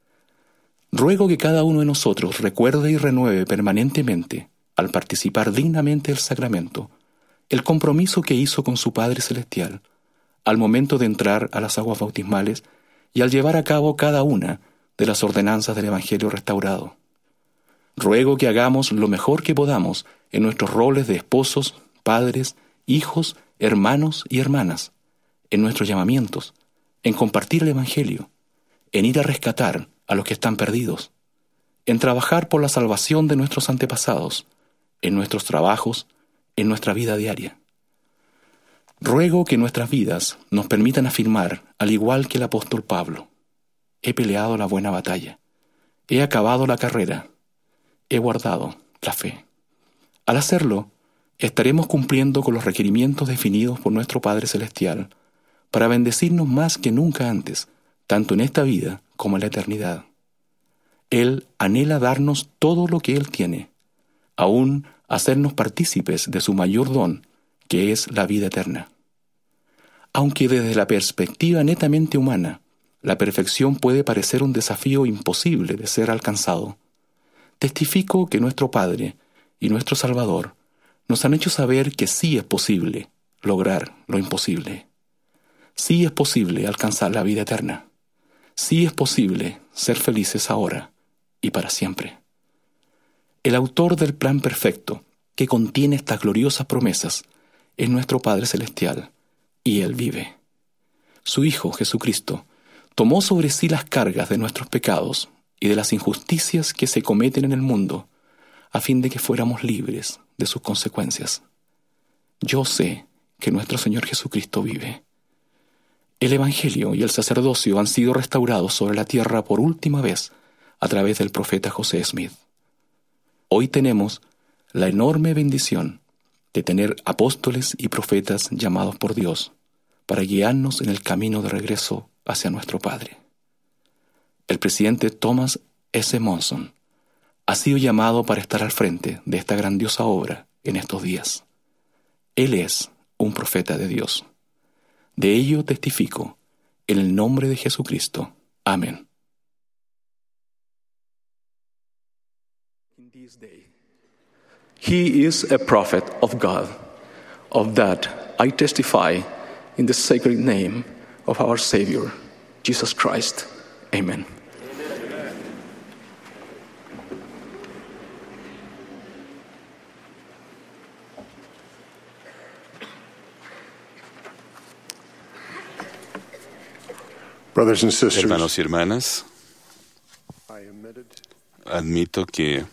Ruego que cada uno de nosotros recuerde y renueve permanentemente, al participar dignamente del sacramento, el compromiso que hizo con su Padre Celestial al momento de entrar a las aguas bautismales y al llevar a cabo cada una de las ordenanzas del Evangelio restaurado. Ruego que hagamos lo mejor que podamos en nuestros roles de esposos, padres, hijos, hermanos y hermanas, en nuestros llamamientos, en compartir el Evangelio, en ir a rescatar a los que están perdidos, en trabajar por la salvación de nuestros antepasados, en nuestros trabajos, en nuestra vida diaria. Ruego que nuestras vidas nos permitan afirmar, al igual que el apóstol Pablo: he peleado la buena batalla, he acabado la carrera, he guardado la fe. Al hacerlo, estaremos cumpliendo con los requerimientos definidos por nuestro Padre Celestial para bendecirnos más que nunca antes, tanto en esta vida como en la eternidad. Él anhela darnos todo lo que Él tiene, aún hacernos partícipes de su mayor don, que es la vida eterna. Aunque desde la perspectiva netamente humana, la perfección puede parecer un desafío imposible de ser alcanzado, testifico que nuestro Padre y nuestro Salvador nos han hecho saber que sí es posible lograr lo imposible. Sí es posible alcanzar la vida eterna. Sí es posible ser felices ahora y para siempre. El autor del plan perfecto que contiene estas gloriosas promesas es nuestro Padre Celestial, y Él vive. Su Hijo, Jesucristo, tomó sobre sí las cargas de nuestros pecados y de las injusticias que se cometen en el mundo, a fin de que fuéramos libres de sus consecuencias. Yo sé que nuestro Señor Jesucristo vive. El Evangelio y el sacerdocio han sido restaurados sobre la tierra por última vez a través del profeta José Smith. Hoy tenemos la enorme bendición de tener apóstoles y profetas llamados por Dios para guiarnos en el camino de regreso hacia nuestro Padre. El presidente Thomas S. Monson ha sido llamado para estar al frente de esta grandiosa obra en estos días. Él es un profeta de Dios. De ello testifico en el nombre de Jesucristo. Amén. He is a prophet of God. Of that I testify in the sacred name of our Savior, Jesus Christ. Amen. Brothers and sisters, hermanos y hermanas, admito que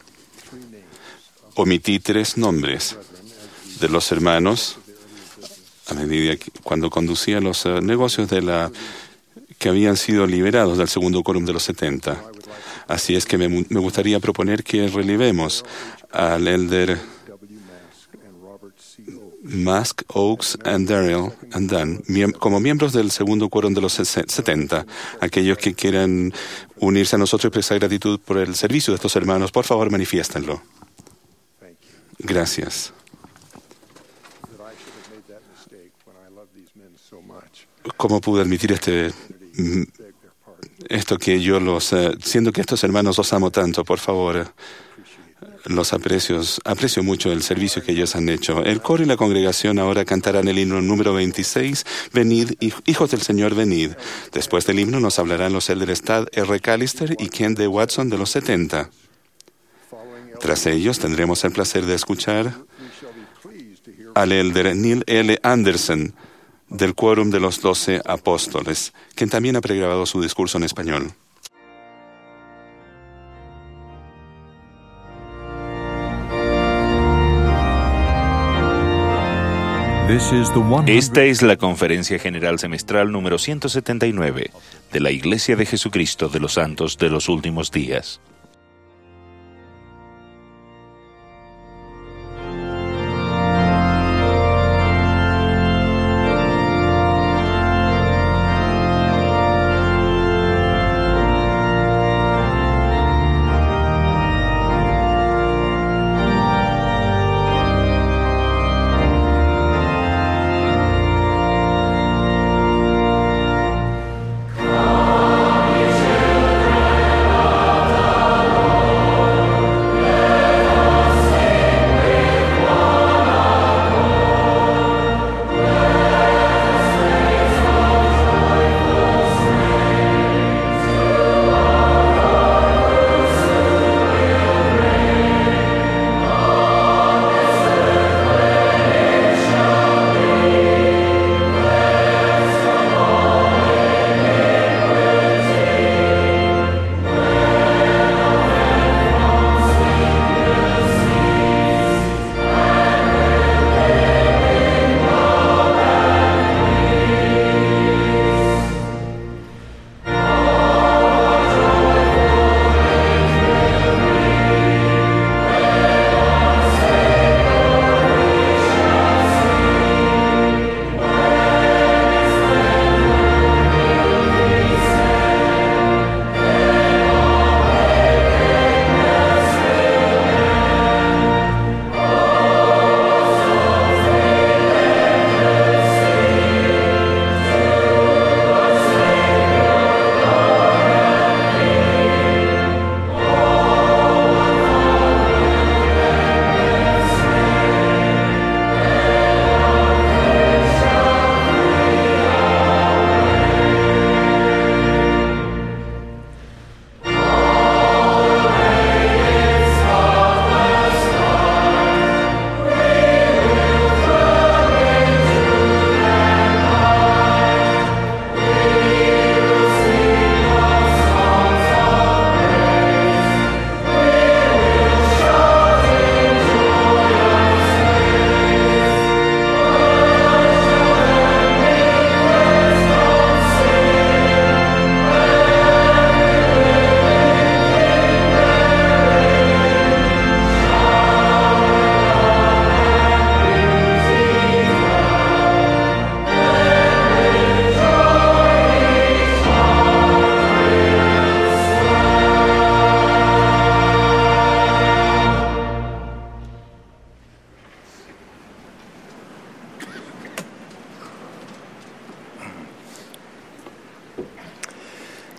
omití tres nombres de los hermanos a medida que cuando conducía los uh, negocios de la que habían sido liberados del segundo quórum de los setenta. Así es que me, me gustaría proponer que relevemos al elder Musk, Oaks and Darrell and Dunn miem- como miembros del segundo quórum de los setenta. Aquellos que quieran unirse a nosotros y expresar gratitud por el servicio de estos hermanos, por favor, manifiéstenlo. Gracias. ¿Cómo pude admitir este esto que yo los uh, siendo que estos hermanos los amo tanto? Por favor, los aprecios, aprecio mucho el servicio que ellos han hecho. El coro y la congregación ahora cantarán el himno número veintiséis, Venid, hijos del Señor, venid. Después del himno nos hablarán los elders Tad R. Callister y Ken D. Watson de los setenta. Tras ellos tendremos el placer de escuchar al elder Neil L. Anderson del Quórum de los Doce Apóstoles, quien también ha pregrabado su discurso en español. Esta es la Conferencia General Semestral número ciento setenta y nueve de la Iglesia de Jesucristo de los Santos de los Últimos Días.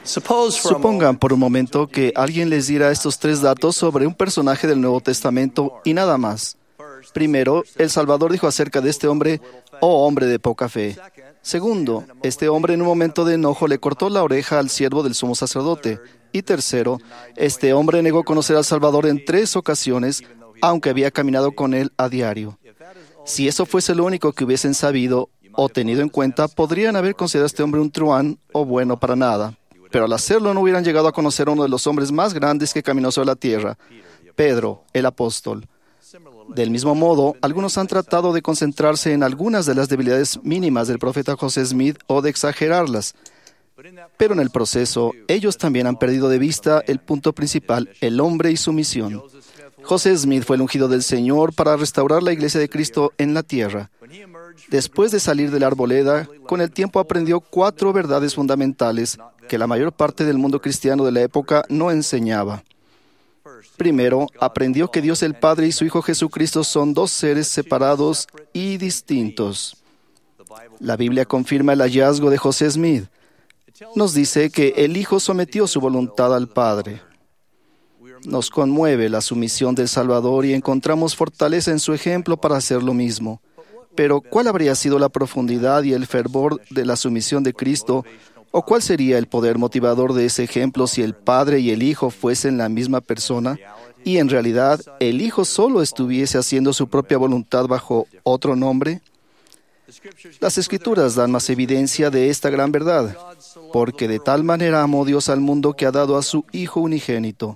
Supongan por un momento que alguien les diera estos tres datos sobre un personaje del Nuevo Testamento y nada más. Primero, el Salvador dijo acerca de este hombre, oh hombre de poca fe. Segundo, este hombre en un momento de enojo le cortó la oreja al siervo del sumo sacerdote. Y tercero, este hombre negó conocer al Salvador en tres ocasiones, aunque había caminado con él a diario. Si eso fuese lo único que hubiesen sabido o tenido en cuenta, podrían haber considerado a este hombre un truán o bueno para nada. Pero al hacerlo no hubieran llegado a conocer a uno de los hombres más grandes que caminó sobre la tierra, Pedro, el apóstol. Del mismo modo, algunos han tratado de concentrarse en algunas de las debilidades mínimas del profeta José Smith o de exagerarlas. Pero en el proceso, ellos también han perdido de vista el punto principal, el hombre y su misión. José Smith fue el ungido del Señor para restaurar la iglesia de Cristo en la tierra. Después de salir de la arboleda, con el tiempo aprendió cuatro verdades fundamentales que la mayor parte del mundo cristiano de la época no enseñaba. Primero, aprendió que Dios el Padre y su Hijo Jesucristo son dos seres separados y distintos. La Biblia confirma el hallazgo de José Smith. Nos dice que el Hijo sometió su voluntad al Padre. Nos conmueve la sumisión del Salvador y encontramos fortaleza en su ejemplo para hacer lo mismo. Pero, ¿cuál habría sido la profundidad y el fervor de la sumisión de Cristo? ¿O cuál sería el poder motivador de ese ejemplo si el Padre y el Hijo fuesen la misma persona y en realidad el Hijo solo estuviese haciendo su propia voluntad bajo otro nombre? Las Escrituras dan más evidencia de esta gran verdad, porque de tal manera amó Dios al mundo que ha dado a su Hijo unigénito.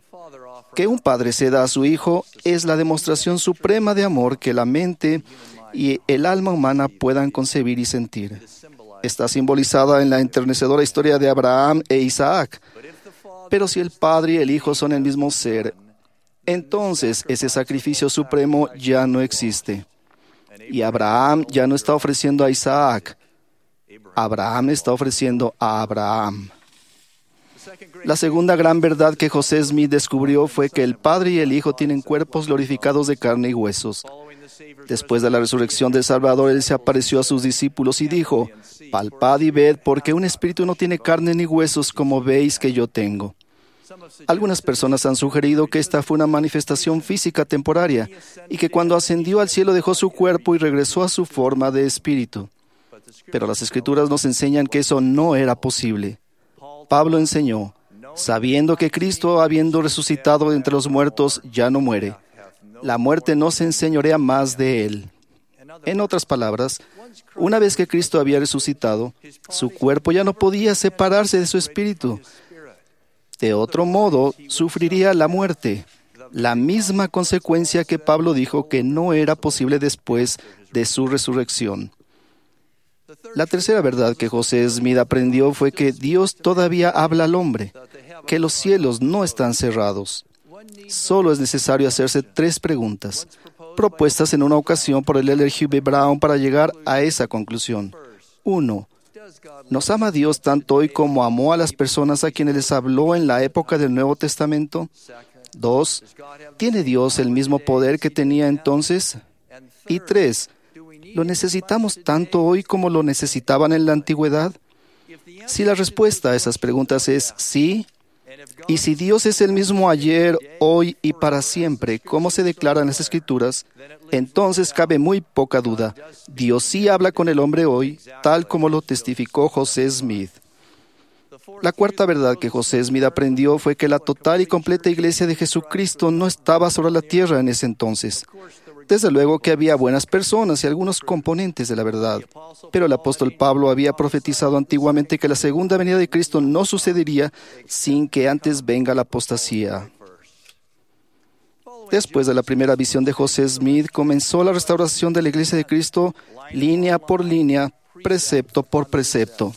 Que un padre ceda a su hijo es la demostración suprema de amor que la mente y el alma humana puedan concebir y sentir. Está simbolizada en la enternecedora historia de Abraham e Isaac. Pero si el Padre y el Hijo son el mismo ser, entonces ese sacrificio supremo ya no existe. Y Abraham ya no está ofreciendo a Isaac. Abraham está ofreciendo a Abraham. La segunda gran verdad que José Smith descubrió fue que el Padre y el Hijo tienen cuerpos glorificados de carne y huesos. Después de la resurrección del Salvador, Él se apareció a sus discípulos y dijo, «Palpad y ved, porque un espíritu no tiene carne ni huesos como veis que yo tengo». Algunas personas han sugerido que esta fue una manifestación física temporaria y que cuando ascendió al cielo dejó su cuerpo y regresó a su forma de espíritu. Pero las Escrituras nos enseñan que eso no era posible. Pablo enseñó, sabiendo que Cristo, habiendo resucitado de entre los muertos, ya no muere. La muerte no se enseñorea más de él. En otras palabras, una vez que Cristo había resucitado, su cuerpo ya no podía separarse de su espíritu. De otro modo, sufriría la muerte, la misma consecuencia que Pablo dijo que no era posible después de su resurrección. La tercera verdad que José Smith aprendió fue que Dios todavía habla al hombre, que los cielos no están cerrados. Solo es necesario hacerse tres preguntas, propuestas en una ocasión por el elder Hugh B. Brown para llegar a esa conclusión. Uno, ¿nos ama Dios tanto hoy como amó a las personas a quienes les habló en la época del Nuevo Testamento? Dos, ¿tiene Dios el mismo poder que tenía entonces? Y tres, ¿lo necesitamos tanto hoy como lo necesitaban en la antigüedad? Si la respuesta a esas preguntas es sí, y si Dios es el mismo ayer, hoy y para siempre, como se declara en las Escrituras, entonces cabe muy poca duda. Dios sí habla con el hombre hoy, tal como lo testificó José Smith. La cuarta verdad que José Smith aprendió fue que la total y completa iglesia de Jesucristo no estaba sobre la tierra en ese entonces. Desde luego que había buenas personas y algunos componentes de la verdad, pero el apóstol Pablo había profetizado antiguamente que la segunda venida de Cristo no sucedería sin que antes venga la apostasía. Después de la primera visión de José Smith, comenzó la restauración de la iglesia de Cristo línea por línea, precepto por precepto.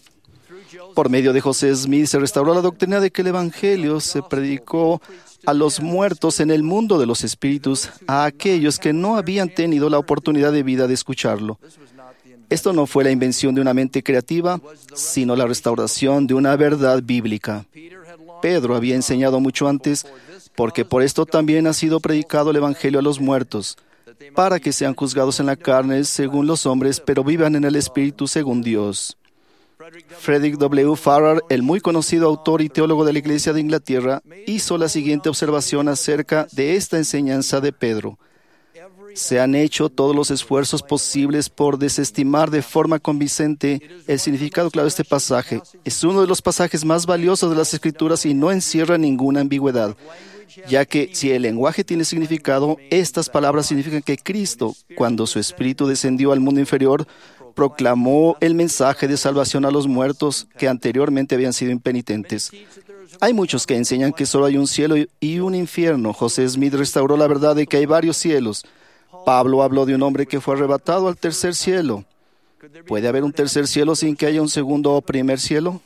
Por medio de José Smith se restauró la doctrina de que el Evangelio se predicó a los muertos en el mundo de los espíritus, a aquellos que no habían tenido la oportunidad de vida de escucharlo. Esto no fue la invención de una mente creativa, sino la restauración de una verdad bíblica. Pedro había enseñado mucho antes, porque por esto también ha sido predicado el Evangelio a los muertos, para que sean juzgados en la carne según los hombres, pero vivan en el Espíritu según Dios. Frederick W. Farrar, el muy conocido autor y teólogo de la Iglesia de Inglaterra, hizo la siguiente observación acerca de esta enseñanza de Pedro. Se han hecho todos los esfuerzos posibles por desestimar de forma convincente el significado claro de este pasaje. Es uno de los pasajes más valiosos de las Escrituras y no encierra ninguna ambigüedad, ya que si el lenguaje tiene significado, estas palabras significan que Cristo, cuando su Espíritu descendió al mundo inferior, proclamó el mensaje de salvación a los muertos que anteriormente habían sido impenitentes. Hay muchos que enseñan que solo hay un cielo y un infierno. José Smith restauró la verdad de que hay varios cielos. Pablo habló de un hombre que fue arrebatado al tercer cielo. ¿Puede haber un tercer cielo sin que haya un segundo o primer cielo?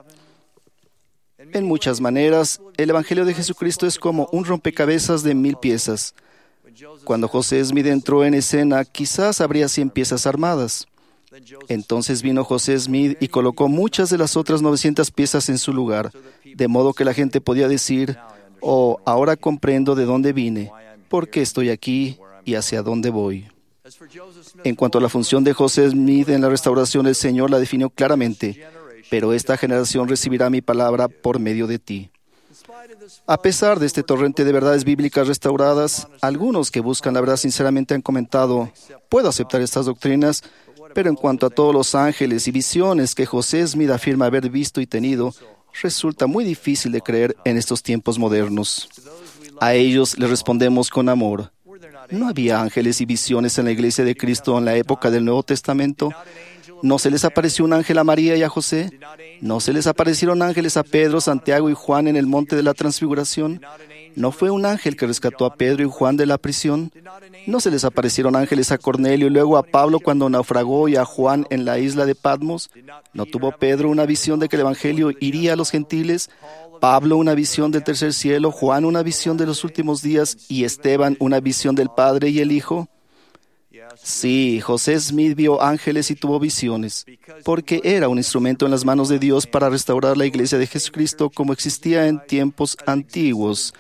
En muchas maneras, el Evangelio de Jesucristo es como un rompecabezas de mil piezas. Cuando José Smith entró en escena, quizás habría cien piezas armadas. Entonces vino José Smith y colocó muchas de las otras novecientas piezas en su lugar, de modo que la gente podía decir, oh, ahora comprendo de dónde vine, por qué estoy aquí y hacia dónde voy. En cuanto a la función de José Smith en la restauración, el Señor la definió claramente, pero esta generación recibirá mi palabra por medio de ti. A pesar de este torrente de verdades bíblicas restauradas, algunos que buscan la verdad sinceramente han comentado, puedo aceptar estas doctrinas, pero en cuanto a todos los ángeles y visiones que José Smith afirma haber visto y tenido, resulta muy difícil de creer en estos tiempos modernos. A ellos les respondemos con amor. ¿No había ángeles y visiones en la Iglesia de Cristo en la época del Nuevo Testamento? ¿No se les apareció un ángel a María y a José? ¿No se les aparecieron ángeles a Pedro, Santiago y Juan en el monte de la Transfiguración? ¿No fue un ángel que rescató a Pedro y Juan de la prisión? ¿No se les aparecieron ángeles a Cornelio y luego a Pablo cuando naufragó y a Juan en la isla de Patmos? ¿No tuvo Pedro una visión de que el Evangelio iría a los gentiles? Pablo una visión del tercer cielo, Juan una visión de los últimos días y Esteban una visión del Padre y el Hijo. Sí, José Smith vio ángeles y tuvo visiones, porque era un instrumento en las manos de Dios para restaurar la Iglesia de Jesucristo como existía en tiempos antiguos,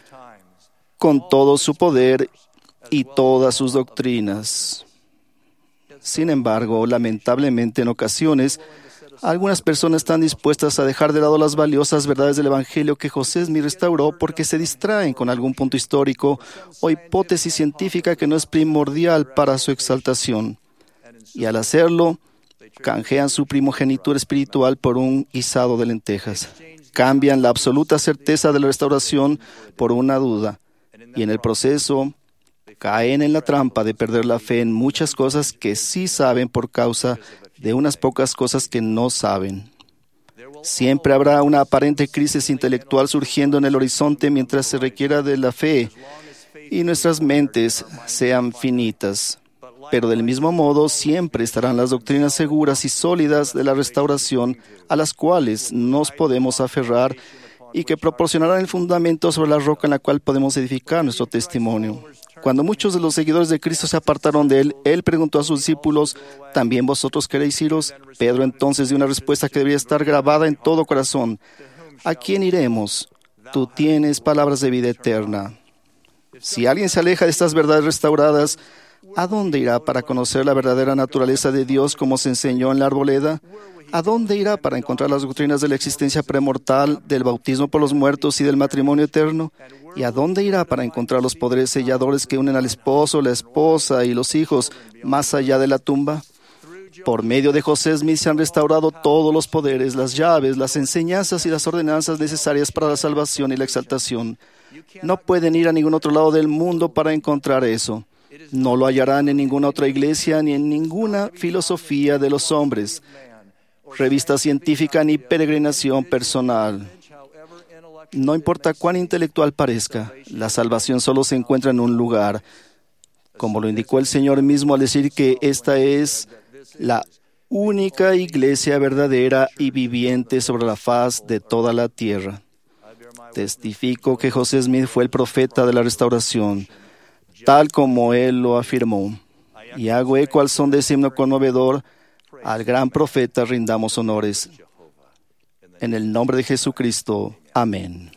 con todo su poder y todas sus doctrinas. Sin embargo, lamentablemente en ocasiones, algunas personas están dispuestas a dejar de lado las valiosas verdades del Evangelio que José Smith restauró porque se distraen con algún punto histórico o hipótesis científica que no es primordial para su exaltación. Y al hacerlo, canjean su primogenitura espiritual por un guisado de lentejas. Cambian la absoluta certeza de la restauración por una duda. Y en el proceso, caen en la trampa de perder la fe en muchas cosas que sí saben por causa de unas pocas cosas que no saben. Siempre habrá una aparente crisis intelectual surgiendo en el horizonte mientras se requiera de la fe y nuestras mentes sean finitas. Pero del mismo modo, siempre estarán las doctrinas seguras y sólidas de la restauración a las cuales nos podemos aferrar y que proporcionarán el fundamento sobre la roca en la cual podemos edificar nuestro testimonio. Cuando muchos de los seguidores de Cristo se apartaron de Él, Él preguntó a sus discípulos, ¿también vosotros queréis iros? Pedro entonces dio una respuesta que debería estar grabada en todo corazón. ¿A quién iremos? Tú tienes palabras de vida eterna. Si alguien se aleja de estas verdades restauradas, ¿a dónde irá para conocer la verdadera naturaleza de Dios como se enseñó en la arboleda? ¿A dónde irá para encontrar las doctrinas de la existencia premortal, del bautismo por los muertos y del matrimonio eterno? ¿Y a dónde irá para encontrar los poderes selladores que unen al esposo, la esposa y los hijos más allá de la tumba? Por medio de José Smith se han restaurado todos los poderes, las llaves, las enseñanzas y las ordenanzas necesarias para la salvación y la exaltación. No pueden ir a ningún otro lado del mundo para encontrar eso. No lo hallarán en ninguna otra iglesia ni en ninguna filosofía de los hombres, revista científica ni peregrinación personal. No importa cuán intelectual parezca, la salvación solo se encuentra en un lugar, como lo indicó el Señor mismo al decir que esta es la única iglesia verdadera y viviente sobre la faz de toda la tierra. Testifico que José Smith fue el profeta de la restauración, tal como él lo afirmó, y hago eco al son de ese himno conmovedor. Al gran profeta rindamos honores. En el nombre de Jesucristo. Amén.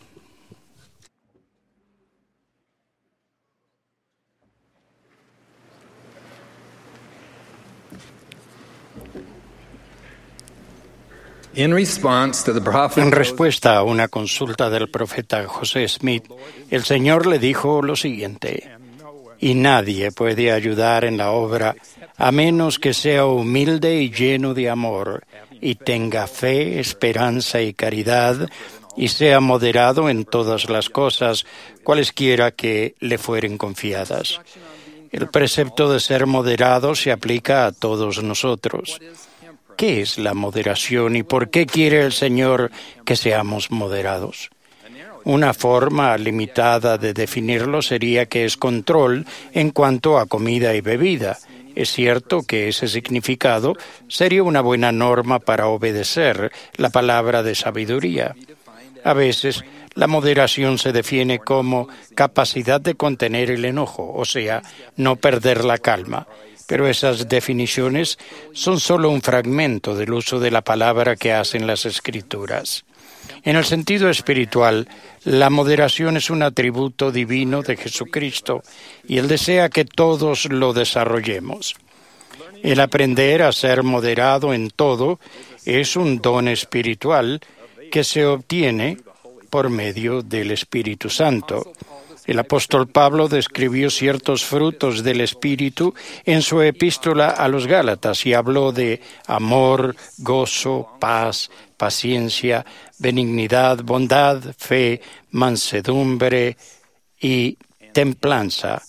En respuesta a una consulta del profeta José Smith, el Señor le dijo lo siguiente: y nadie puede ayudar en la obra a menos que sea humilde y lleno de amor, y tenga fe, esperanza y caridad, y sea moderado en todas las cosas, cualesquiera que le fueren confiadas. El precepto de ser moderado se aplica a todos nosotros. ¿Qué es la moderación y por qué quiere el Señor que seamos moderados? Una forma limitada de definirlo sería que es control en cuanto a comida y bebida. Es cierto que ese significado sería una buena norma para obedecer la palabra de sabiduría. A veces, la moderación se define como capacidad de contener el enojo, o sea, no perder la calma. Pero esas definiciones son solo un fragmento del uso de la palabra que hacen las Escrituras. En el sentido espiritual, la moderación es un atributo divino de Jesucristo y Él desea que todos lo desarrollemos. El aprender a ser moderado en todo es un don espiritual que se obtiene por medio del Espíritu Santo. El apóstol Pablo describió ciertos frutos del Espíritu en su epístola a los Gálatas y habló de amor, gozo, paz, paciencia, benignidad, bondad, fe, mansedumbre y templanza,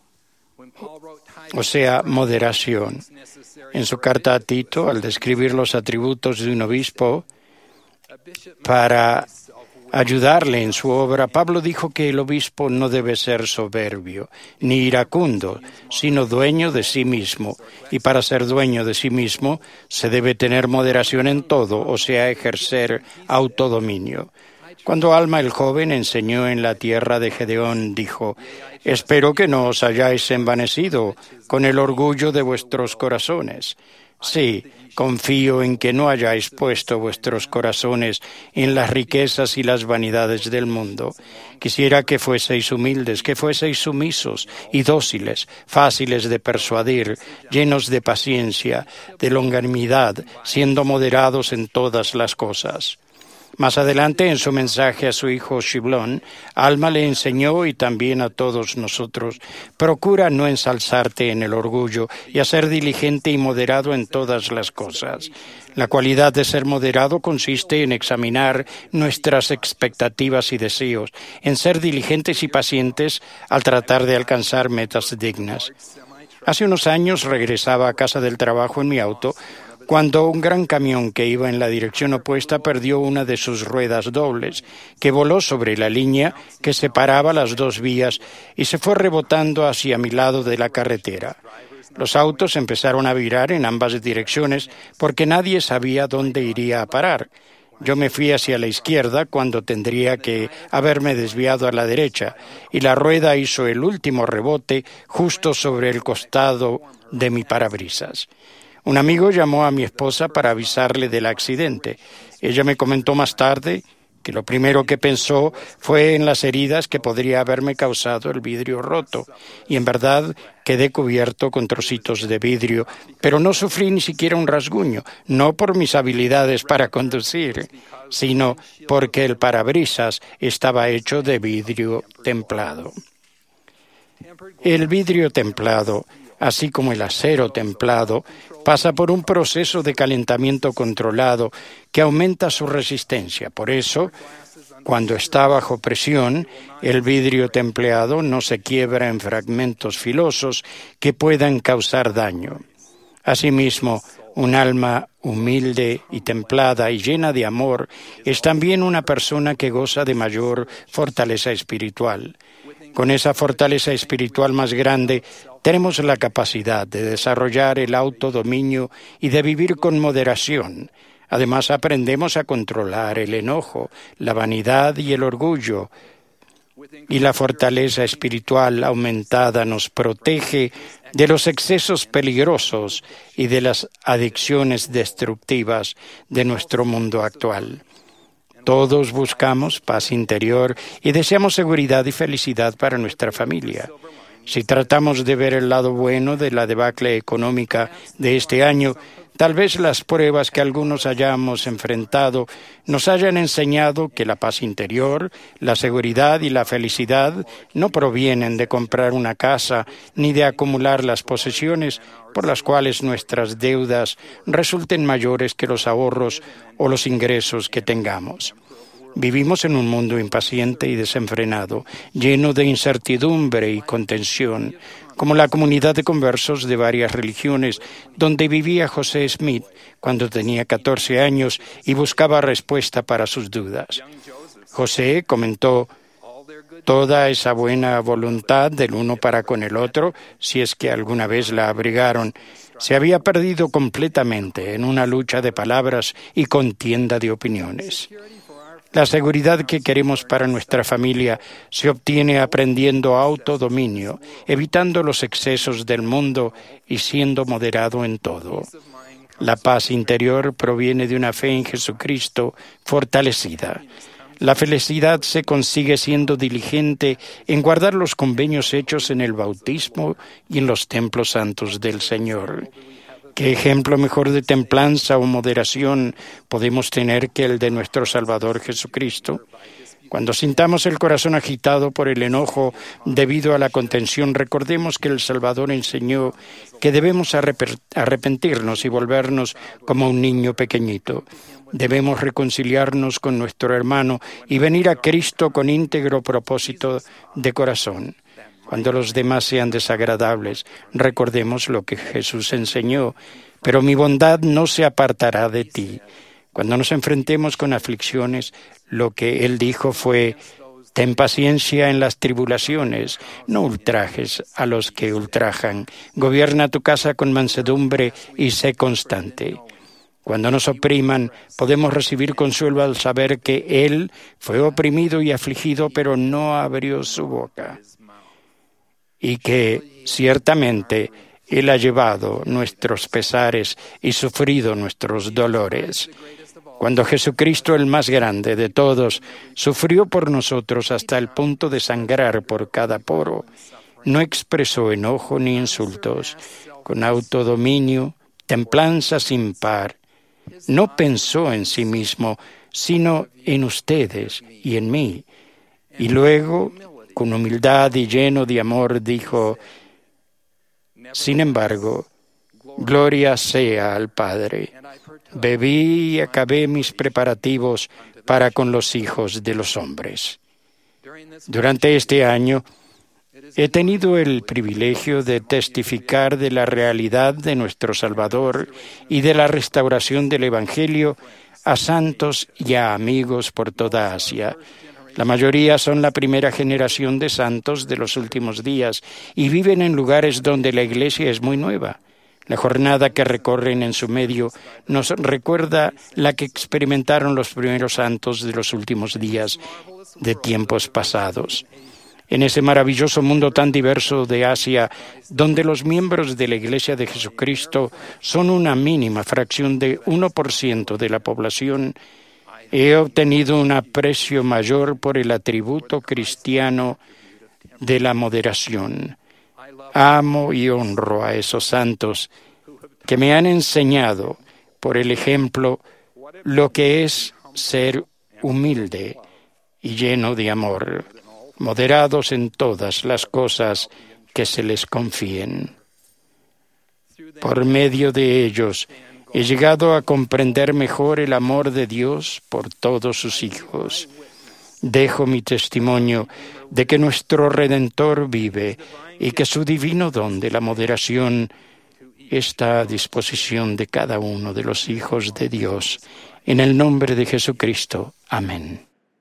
o sea, moderación. En su carta a Tito, al describir los atributos de un obispo para ayudarle en su obra, Pablo dijo que el obispo no debe ser soberbio ni iracundo, sino dueño de sí mismo. Y para ser dueño de sí mismo se debe tener moderación en todo, o sea, ejercer autodominio. Cuando Alma el joven enseñó en la tierra de Gedeón, dijo: «Espero que no os hayáis envanecido con el orgullo de vuestros corazones». Sí, confío en que no hayáis puesto vuestros corazones en las riquezas y las vanidades del mundo. Quisiera que fueseis humildes, que fueseis sumisos y dóciles, fáciles de persuadir, llenos de paciencia, de longanimidad, siendo moderados en todas las cosas. Más adelante, en su mensaje a su hijo Shiblón, Alma le enseñó, y también a todos nosotros: procura no ensalzarte en el orgullo y a ser diligente y moderado en todas las cosas. La cualidad de ser moderado consiste en examinar nuestras expectativas y deseos, en ser diligentes y pacientes al tratar de alcanzar metas dignas. Hace unos años regresaba a casa del trabajo en mi auto, cuando un gran camión que iba en la dirección opuesta perdió una de sus ruedas dobles, que voló sobre la línea que separaba las dos vías y se fue rebotando hacia mi lado de la carretera. Los autos empezaron a virar en ambas direcciones porque nadie sabía dónde iría a parar. Yo me fui hacia la izquierda cuando tendría que haberme desviado a la derecha, y la rueda hizo el último rebote justo sobre el costado de mi parabrisas. Un amigo llamó a mi esposa para avisarle del accidente. Ella me comentó más tarde que lo primero que pensó fue en las heridas que podría haberme causado el vidrio roto. Y en verdad quedé cubierto con trocitos de vidrio, pero no sufrí ni siquiera un rasguño, no por mis habilidades para conducir, sino porque el parabrisas estaba hecho de vidrio templado. El vidrio templado, así como el acero templado, pasa por un proceso de calentamiento controlado que aumenta su resistencia. Por eso, cuando está bajo presión, el vidrio templado no se quiebra en fragmentos filosos que puedan causar daño. Asimismo, un alma humilde y templada y llena de amor es también una persona que goza de mayor fortaleza espiritual. Con esa fortaleza espiritual más grande, tenemos la capacidad de desarrollar el autodominio y de vivir con moderación. Además, aprendemos a controlar el enojo, la vanidad y el orgullo. Y la fortaleza espiritual aumentada nos protege de los excesos peligrosos y de las adicciones destructivas de nuestro mundo actual. Todos buscamos paz interior y deseamos seguridad y felicidad para nuestra familia. Si tratamos de ver el lado bueno de la debacle económica de este año, Tal vez las pruebas que algunos hayamos enfrentado nos hayan enseñado que la paz interior, la seguridad y la felicidad no provienen de comprar una casa ni de acumular las posesiones por las cuales nuestras deudas resulten mayores que los ahorros o los ingresos que tengamos. Vivimos en un mundo impaciente y desenfrenado, lleno de incertidumbre y contención, como la comunidad de conversos de varias religiones, donde vivía José Smith cuando tenía catorce años y buscaba respuesta para sus dudas. José comentó: toda esa buena voluntad del uno para con el otro, si es que alguna vez la abrigaron, se había perdido completamente en una lucha de palabras y contienda de opiniones. La seguridad que queremos para nuestra familia se obtiene aprendiendo autodominio, evitando los excesos del mundo y siendo moderado en todo. La paz interior proviene de una fe en Jesucristo fortalecida. La felicidad se consigue siendo diligente en guardar los convenios hechos en el bautismo y en los templos santos del Señor. ¿Qué ejemplo mejor de templanza o moderación podemos tener que el de nuestro Salvador Jesucristo? Cuando sintamos el corazón agitado por el enojo debido a la contención, recordemos que el Salvador enseñó que debemos arrepentirnos y volvernos como un niño pequeñito. Debemos reconciliarnos con nuestro hermano y venir a Cristo con íntegro propósito de corazón. Cuando los demás sean desagradables, recordemos lo que Jesús enseñó: pero mi bondad no se apartará de ti. Cuando nos enfrentemos con aflicciones, lo que Él dijo fue: ten paciencia en las tribulaciones, no ultrajes a los que ultrajan. Gobierna tu casa con mansedumbre y sé constante. Cuando nos opriman, podemos recibir consuelo al saber que Él fue oprimido y afligido, pero no abrió su boca. Y que, ciertamente, Él ha llevado nuestros pesares y sufrido nuestros dolores. Cuando Jesucristo, el más grande de todos, sufrió por nosotros hasta el punto de sangrar por cada poro, no expresó enojo ni insultos. Con autodominio, templanza sin par, no pensó en sí mismo, sino en ustedes y en mí. Y luego, con humildad y lleno de amor, dijo: sin embargo, gloria sea al Padre. Bebí y acabé mis preparativos para con los hijos de los hombres. Durante este año, he tenido el privilegio de testificar de la realidad de nuestro Salvador y de la restauración del Evangelio a santos y a amigos por toda Asia. La mayoría son la primera generación de santos de los últimos días y viven en lugares donde la Iglesia es muy nueva. La jornada que recorren en su medio nos recuerda la que experimentaron los primeros santos de los últimos días de tiempos pasados. En ese maravilloso mundo tan diverso de Asia, donde los miembros de la Iglesia de Jesucristo son una mínima fracción de uno por ciento de la población, he obtenido un aprecio mayor por el atributo cristiano de la moderación. Amo y honro a esos santos que me han enseñado por el ejemplo lo que es ser humilde y lleno de amor, moderados en todas las cosas que se les confíen. Por medio de ellos he llegado a comprender mejor el amor de Dios por todos sus hijos. Dejo mi testimonio de que nuestro Redentor vive y que su divino don de la moderación está a disposición de cada uno de los hijos de Dios. En el nombre de Jesucristo. Amén.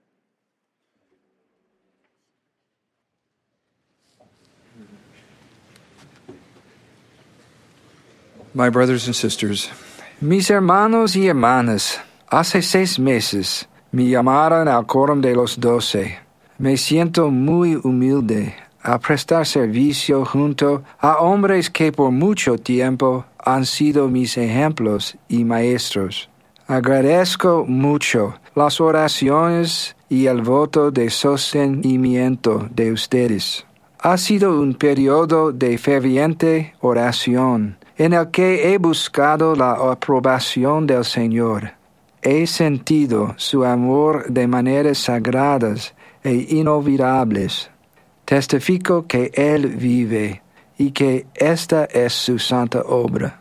My brothers and sisters, mis hermanos y hermanas, hace seis meses me llamaron al quórum de los doce. Me siento muy humilde a prestar servicio junto a hombres que por mucho tiempo han sido mis ejemplos y maestros. Agradezco mucho las oraciones y el voto de sostenimiento de ustedes. Ha sido un periodo de ferviente oración en el que he buscado la aprobación del Señor. He sentido su amor de maneras sagradas e inolvidables. Testifico que Él vive y que esta es su santa obra.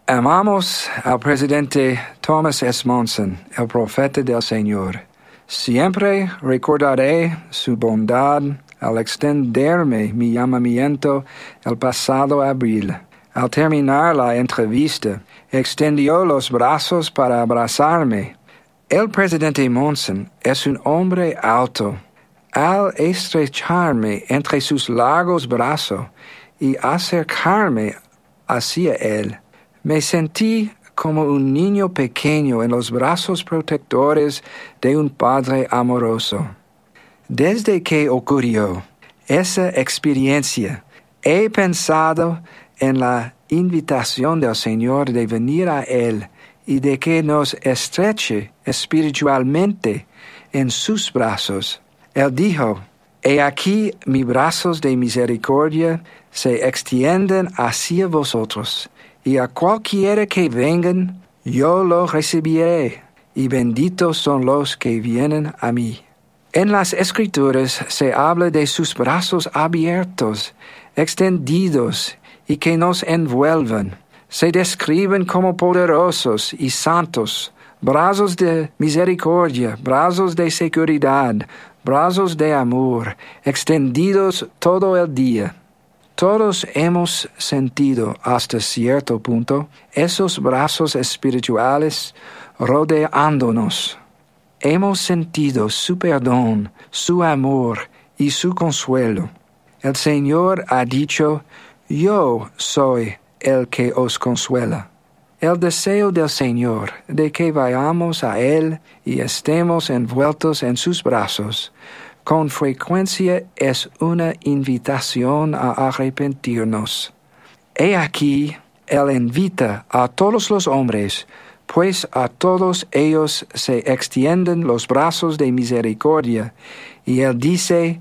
Amamos al presidente Thomas S. Monson, el profeta del Señor. Siempre recordaré su bondad al extenderme mi llamamiento el pasado abril. Al terminar la entrevista, extendió los brazos para abrazarme. El presidente Monson es un hombre alto. Al estrecharme entre sus largos brazos y acercarme hacia él, me sentí como un niño pequeño en los brazos protectores de un padre amoroso. Desde que ocurrió esa experiencia, he pensado en la invitación del Señor de venir a Él y de que nos estreche espiritualmente en sus brazos. Él dijo, «He aquí mis brazos de misericordia se extienden hacia vosotros, y a cualquiera que vengan, yo lo recibiré, y benditos son los que vienen a mí». En las Escrituras se habla de sus brazos abiertos, extendidos, y que nos envuelven. Se describen como poderosos y santos, brazos de misericordia, brazos de seguridad, brazos de amor, extendidos todo el día. Todos hemos sentido hasta cierto punto esos brazos espirituales rodeándonos. Hemos sentido su perdón, su amor y su consuelo. El Señor ha dicho, «Yo soy el que os consuela». El deseo del Señor de que vayamos a Él y estemos envueltos en sus brazos, con frecuencia es una invitación a arrepentirnos. He aquí, Él invita a todos los hombres, pues a todos ellos se extienden los brazos de misericordia, y Él dice,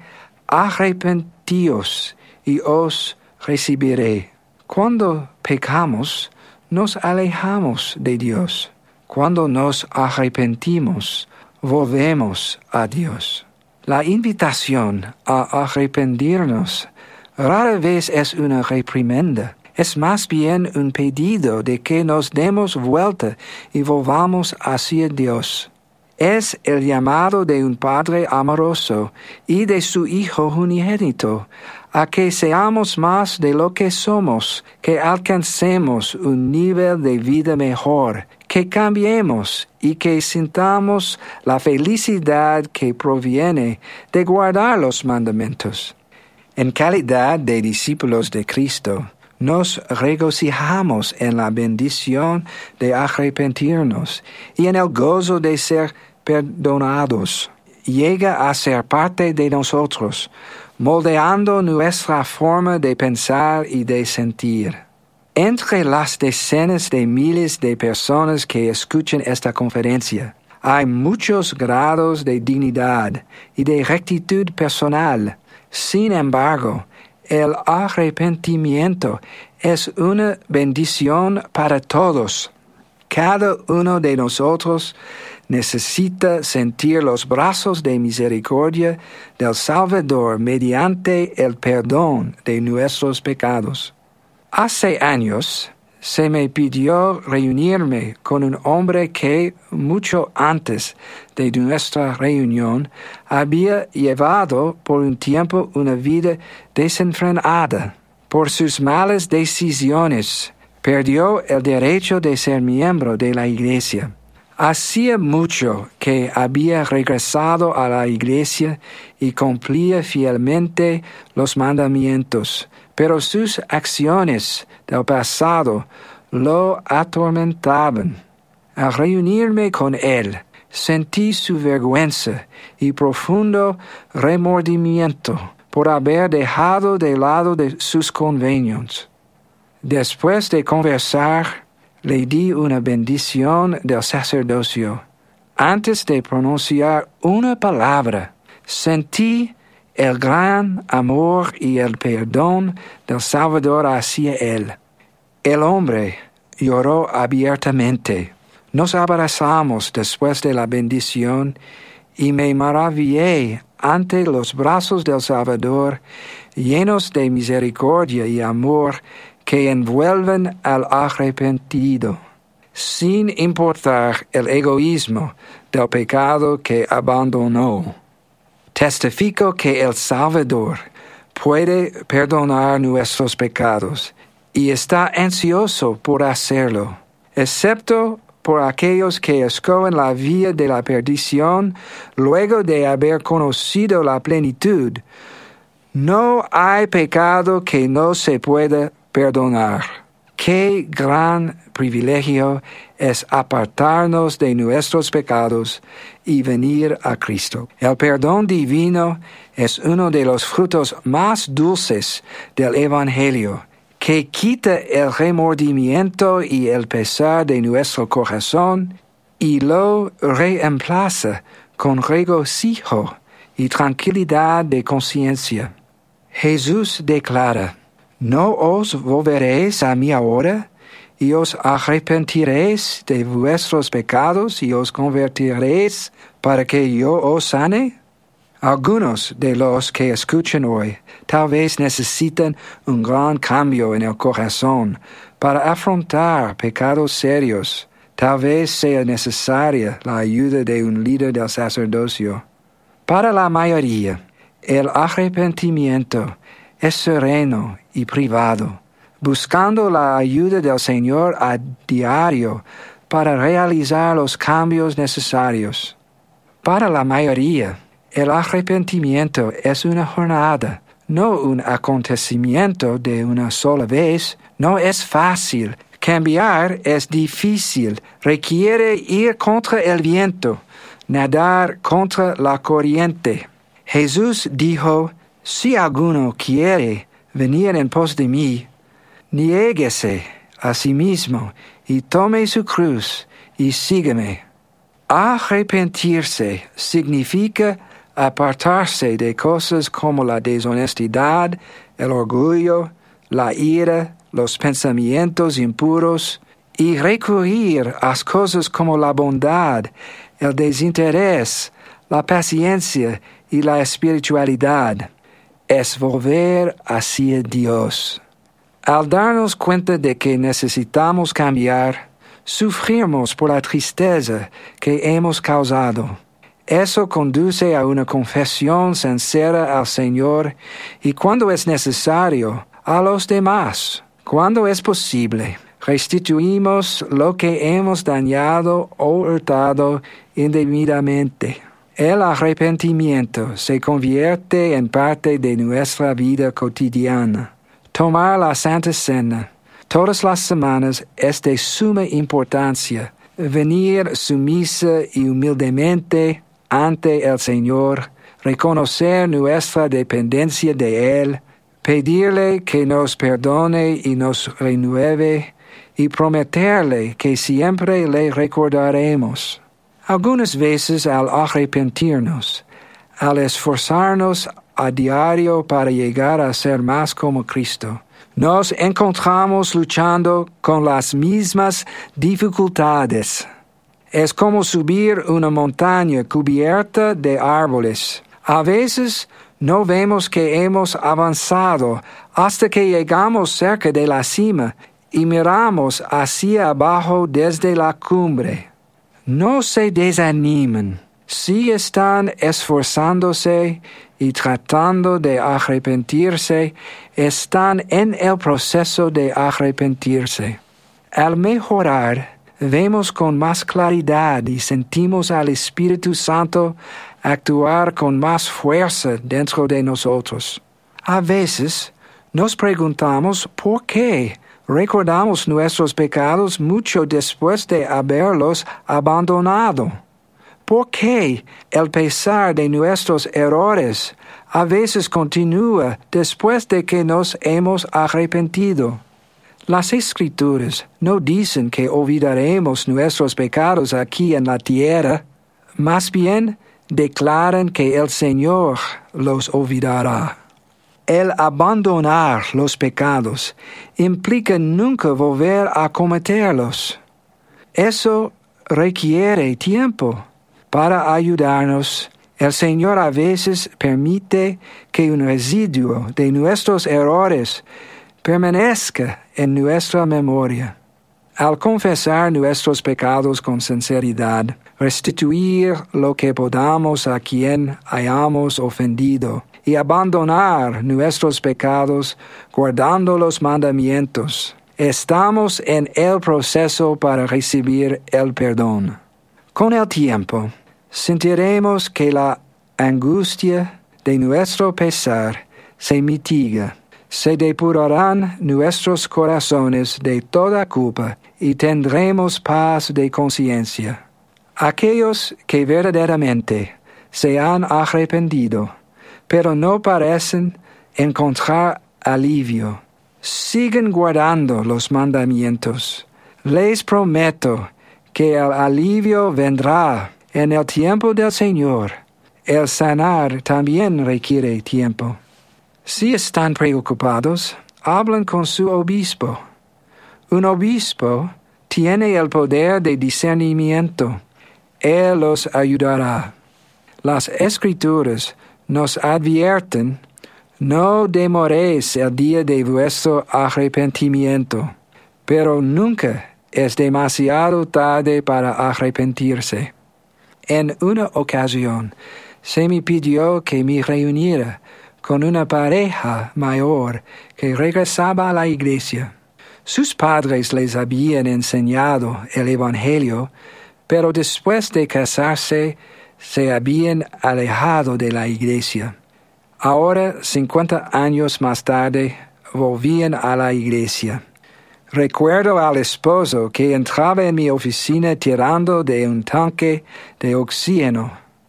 arrepentíos y os recibiré. Cuando pecamos, nos alejamos de Dios. Cuando nos arrepentimos, volvemos a Dios. La invitación a arrepentirnos rara vez es una reprimenda. Es más bien un pedido de que nos demos vuelta y volvamos hacia Dios. Es el llamado de un Padre amoroso y de su Hijo unigénito a que seamos más de lo que somos, que alcancemos un nivel de vida mejor, que cambiemos y que sintamos la felicidad que proviene de guardar los mandamientos. En calidad de discípulos de Cristo, nos regocijamos en la bendición de arrepentirnos y en el gozo de ser perdonados. Llega a ser parte de nosotros, moldeando nuestra forma de pensar y de sentir. Entre las decenas de miles de personas que escuchan esta conferencia, hay muchos grados de dignidad y de rectitud personal. Sin embargo, el arrepentimiento es una bendición para todos. Cada uno de nosotros necesita sentir los brazos de misericordia del Salvador mediante el perdón de nuestros pecados. Hace años se me pidió reunirme con un hombre que, mucho antes de nuestra reunión, había llevado por un tiempo una vida desenfrenada. Por sus malas decisiones, perdió el derecho de ser miembro de la iglesia. Hacía mucho que había regresado a la iglesia y cumplía fielmente los mandamientos, pero sus acciones del pasado lo atormentaban. Al reunirme con él, sentí su vergüenza y profundo remordimiento por haber dejado de lado de sus convenios. Después de conversar, le di una bendición del sacerdocio. Antes de pronunciar una palabra, sentí el gran amor y el perdón del Salvador hacia él. El hombre lloró abiertamente. Nos abrazamos después de la bendición y me maravillé ante los brazos del Salvador, llenos de misericordia y amor que envuelven al arrepentido, sin importar el egoísmo del pecado que abandonó. Testifico que el Salvador puede perdonar nuestros pecados y está ansioso por hacerlo, excepto por aquellos que escogen la vía de la perdición luego de haber conocido la plenitud. No hay pecado que no se pueda perdonar. Qué gran privilegio es apartarnos de nuestros pecados y venir a Cristo. El perdón divino es uno de los frutos más dulces del Evangelio, que quita el remordimiento y el pesar de nuestro corazón y lo reemplaza con regocijo y tranquilidad de conciencia. Jesús declara: ¿No os volveréis a mí ahora, y os arrepentiréis de vuestros pecados y os convertiréis para que yo os sane? Algunos de los que escuchan hoy tal vez necesitan un gran cambio en el corazón para afrontar pecados serios. Tal vez sea necesaria la ayuda de un líder del sacerdocio. Para la mayoría, el arrepentimiento es sereno y privado, buscando la ayuda del Señor a diario para realizar los cambios necesarios. Para la mayoría, el arrepentimiento es una jornada, no un acontecimiento de una sola vez. No es fácil. Cambiar es difícil. Requiere ir contra el viento, nadar contra la corriente. Jesús dijo: si alguno quiere venir en pos de mí, niéguese a sí mismo y tome su cruz y sígueme. Arrepentirse significa apartarse de cosas como la deshonestidad, el orgullo, la ira, los pensamientos impuros, y recurrir a cosas como la bondad, el desinterés, la paciencia y la espiritualidad. Es volver hacia Dios. Al darnos cuenta de que necesitamos cambiar, sufrimos por la tristeza que hemos causado. Eso conduce a una confesión sincera al Señor y, cuando es necesario, a los demás. Cuando es posible, restituimos lo que hemos dañado o hurtado indebidamente. El arrepentimiento se convierte en parte de nuestra vida cotidiana. Tomar la Santa Cena todas las semanas es de suma importancia. Venir sumisa y humildemente ante el Señor, reconocer nuestra dependencia de Él, pedirle que nos perdone y nos renueve, y prometerle que siempre le recordaremos. Algunas veces al arrepentirnos, al esforzarnos a diario para llegar a ser más como Cristo, nos encontramos luchando con las mismas dificultades. Es como subir una montaña cubierta de árboles. A veces no vemos que hemos avanzado hasta que llegamos cerca de la cima y miramos hacia abajo desde la cumbre. No se desanimen. Si están esforzándose y tratando de arrepentirse, están en el proceso de arrepentirse. Al mejorar, vemos con más claridad y sentimos al Espíritu Santo actuar con más fuerza dentro de nosotros. A veces nos preguntamos por qué recordamos nuestros pecados mucho después de haberlos abandonado. ¿Por qué el pesar de nuestros errores a veces continúa después de que nos hemos arrepentido? Las Escrituras no dicen que olvidaremos nuestros pecados aquí en la tierra, más bien declaran que el Señor los olvidará. El abandonar los pecados implica nunca volver a cometerlos. Eso requiere tiempo. Para ayudarnos, el Señor a veces permite que un residuo de nuestros errores permanezca en nuestra memoria. Al confesar nuestros pecados con sinceridad, restituir lo que podamos a quien hayamos ofendido y abandonar nuestros pecados guardando los mandamientos, estamos en el proceso para recibir el perdón. Con el tiempo, sentiremos que la angustia de nuestro pesar se mitiga. Se depurarán nuestros corazones de toda culpa y tendremos paz de conciencia. Aquellos que verdaderamente se han arrepentido, pero no parecen encontrar alivio, siguen guardando los mandamientos. Les prometo que el alivio vendrá en el tiempo del Señor. El sanar también requiere tiempo. Si están preocupados, hablen con su obispo. Un obispo tiene el poder de discernimiento. Él los ayudará. Las Escrituras nos advierten: no demoréis el día de vuestro arrepentimiento, pero nunca es demasiado tarde para arrepentirse. En una ocasión, se me pidió que me reuniera con una pareja mayor que regresaba a la iglesia. Sus padres les habían enseñado el Evangelio, pero después de casarse se habían alejado de la iglesia. Ahora, cincuenta años más tarde, volvían a la iglesia. Recuerdo al esposo que entraba en mi oficina tirando de un tanque de oxígeno.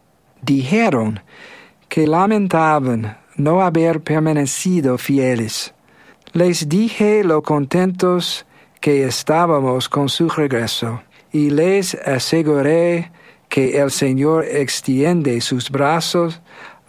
Dijeron que lamentaban no haber permanecido fieles. Les dije lo contentos que estábamos con su regreso, y les aseguré que el Señor extiende sus brazos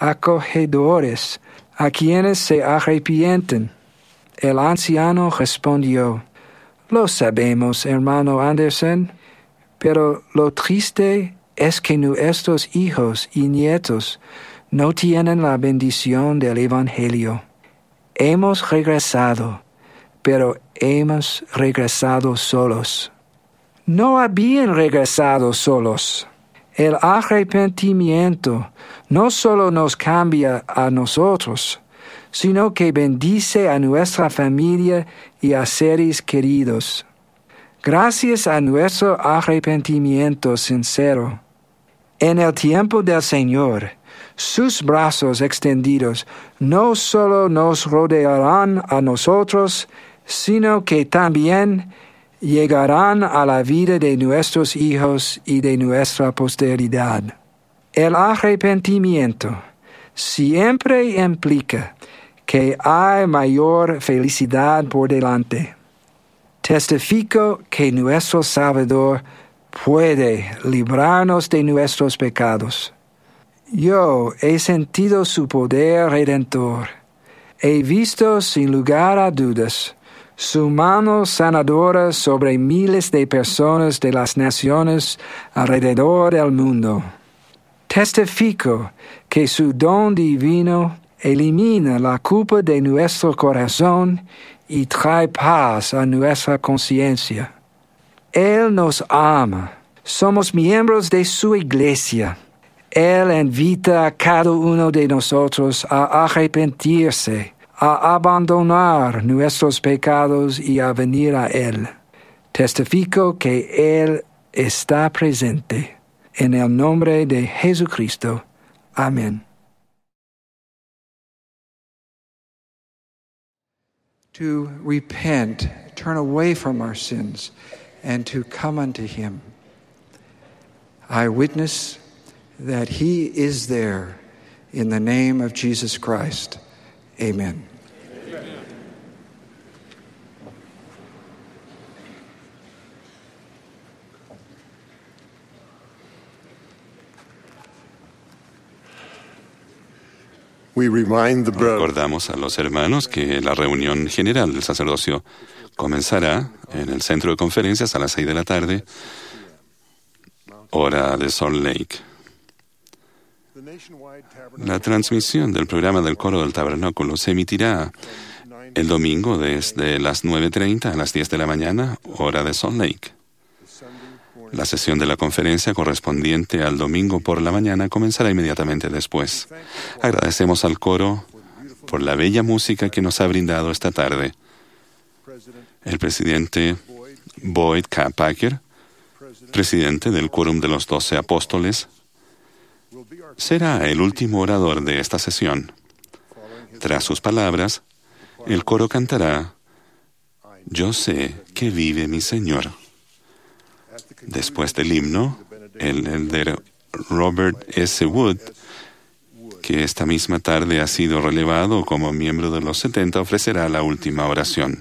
acogedores a quienes se arrepienten. El anciano respondió: lo sabemos, hermano Anderson, pero lo triste es que nuestros hijos y nietos no tienen la bendición del Evangelio. Hemos regresado, pero hemos regresado solos. No habían regresado solos. El arrepentimiento no solo nos cambia a nosotros, sino que bendice a nuestra familia y a seres queridos. Gracias a nuestro arrepentimiento sincero, en el tiempo del Señor, sus brazos extendidos no solo nos rodearán a nosotros, sino que también llegarán a la vida de nuestros hijos y de nuestra posteridad. El arrepentimiento siempre implica que hay mayor felicidad por delante. Testifico que nuestro Salvador puede librarnos de nuestros pecados. Yo he sentido su poder redentor. He visto sin lugar a dudas su mano sanadora sobre miles de personas de las naciones alrededor del mundo. Testifico que su don divino elimina la culpa de nuestro corazón y trae paz a nuestra conciencia. Él nos ama. Somos miembros de su iglesia. Él invita a cada uno de nosotros a arrepentirse, a abandonar nuestros pecados y a venir a Él. Testifico que Él está presente. En el nombre de Jesucristo. Amén. To repent, turn away from our sins, and to come unto Him. I witness that He is there in the name of Jesus Christ. Amen. Amen. Recordamos a los hermanos que la reunión general del sacerdocio comenzará en el centro de conferencias a las seis de la tarde, hora de Salt Lake. La transmisión del programa del Coro del Tabernáculo se emitirá el domingo desde las nueve treinta a las diez de la mañana, hora de Salt Lake. La sesión de la conferencia correspondiente al domingo por la mañana comenzará inmediatamente después. Agradecemos al coro por la bella música que nos ha brindado esta tarde. El presidente Boyd K. Packer, presidente del Quórum de los Doce Apóstoles, será el último orador de esta sesión. Tras sus palabras, el coro cantará «Yo sé que vive mi Señor». Después del himno, el elder Robert S. Wood, que esta misma tarde ha sido relevado como miembro de los setenta, ofrecerá la última oración.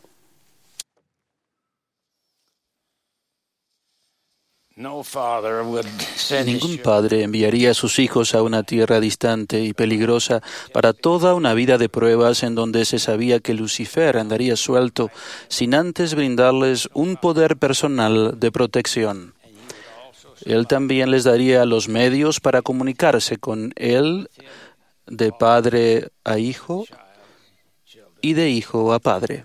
Ningún padre enviaría a sus hijos a una tierra distante y peligrosa para toda una vida de pruebas en donde se sabía que Lucifer andaría suelto sin antes brindarles un poder personal de protección. Él también les daría los medios para comunicarse con él de padre a hijo y de hijo a padre.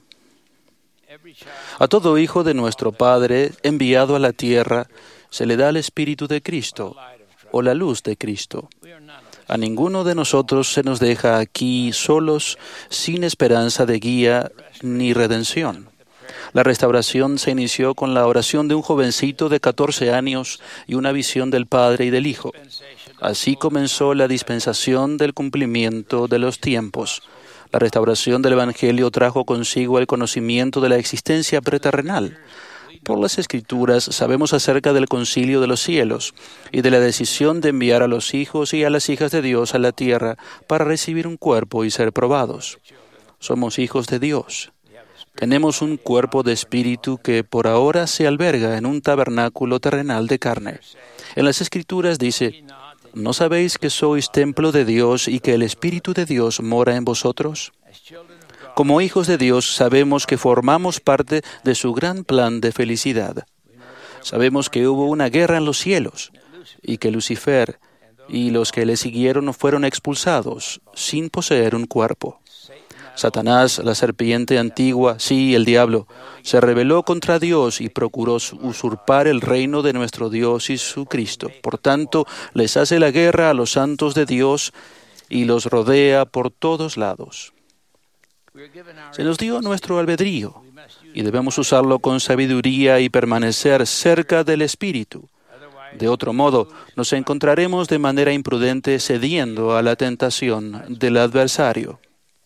A todo hijo de nuestro Padre enviado a la tierra se le da el Espíritu de Cristo o la luz de Cristo. A ninguno de nosotros se nos deja aquí solos, sin esperanza de guía ni redención. La restauración se inició con la oración de un jovencito de catorce años y una visión del Padre y del Hijo. Así comenzó la dispensación del cumplimiento de los tiempos. La restauración del Evangelio trajo consigo el conocimiento de la existencia preterrenal. Por las Escrituras sabemos acerca del concilio de los cielos y de la decisión de enviar a los hijos y a las hijas de Dios a la tierra para recibir un cuerpo y ser probados. Somos hijos de Dios. Tenemos un cuerpo de espíritu que por ahora se alberga en un tabernáculo terrenal de carne. En las Escrituras dice, ¿no sabéis que sois templo de Dios y que el Espíritu de Dios mora en vosotros? Como hijos de Dios sabemos que formamos parte de su gran plan de felicidad. Sabemos que hubo una guerra en los cielos y que Lucifer y los que le siguieron fueron expulsados sin poseer un cuerpo. Satanás, la serpiente antigua, sí, el diablo, se rebeló contra Dios y procuró usurpar el reino de nuestro Dios y su Cristo. Por tanto, les hace la guerra a los santos de Dios y los rodea por todos lados. Se nos dio nuestro albedrío y debemos usarlo con sabiduría y permanecer cerca del Espíritu. De otro modo, nos encontraremos de manera imprudente cediendo a la tentación del adversario.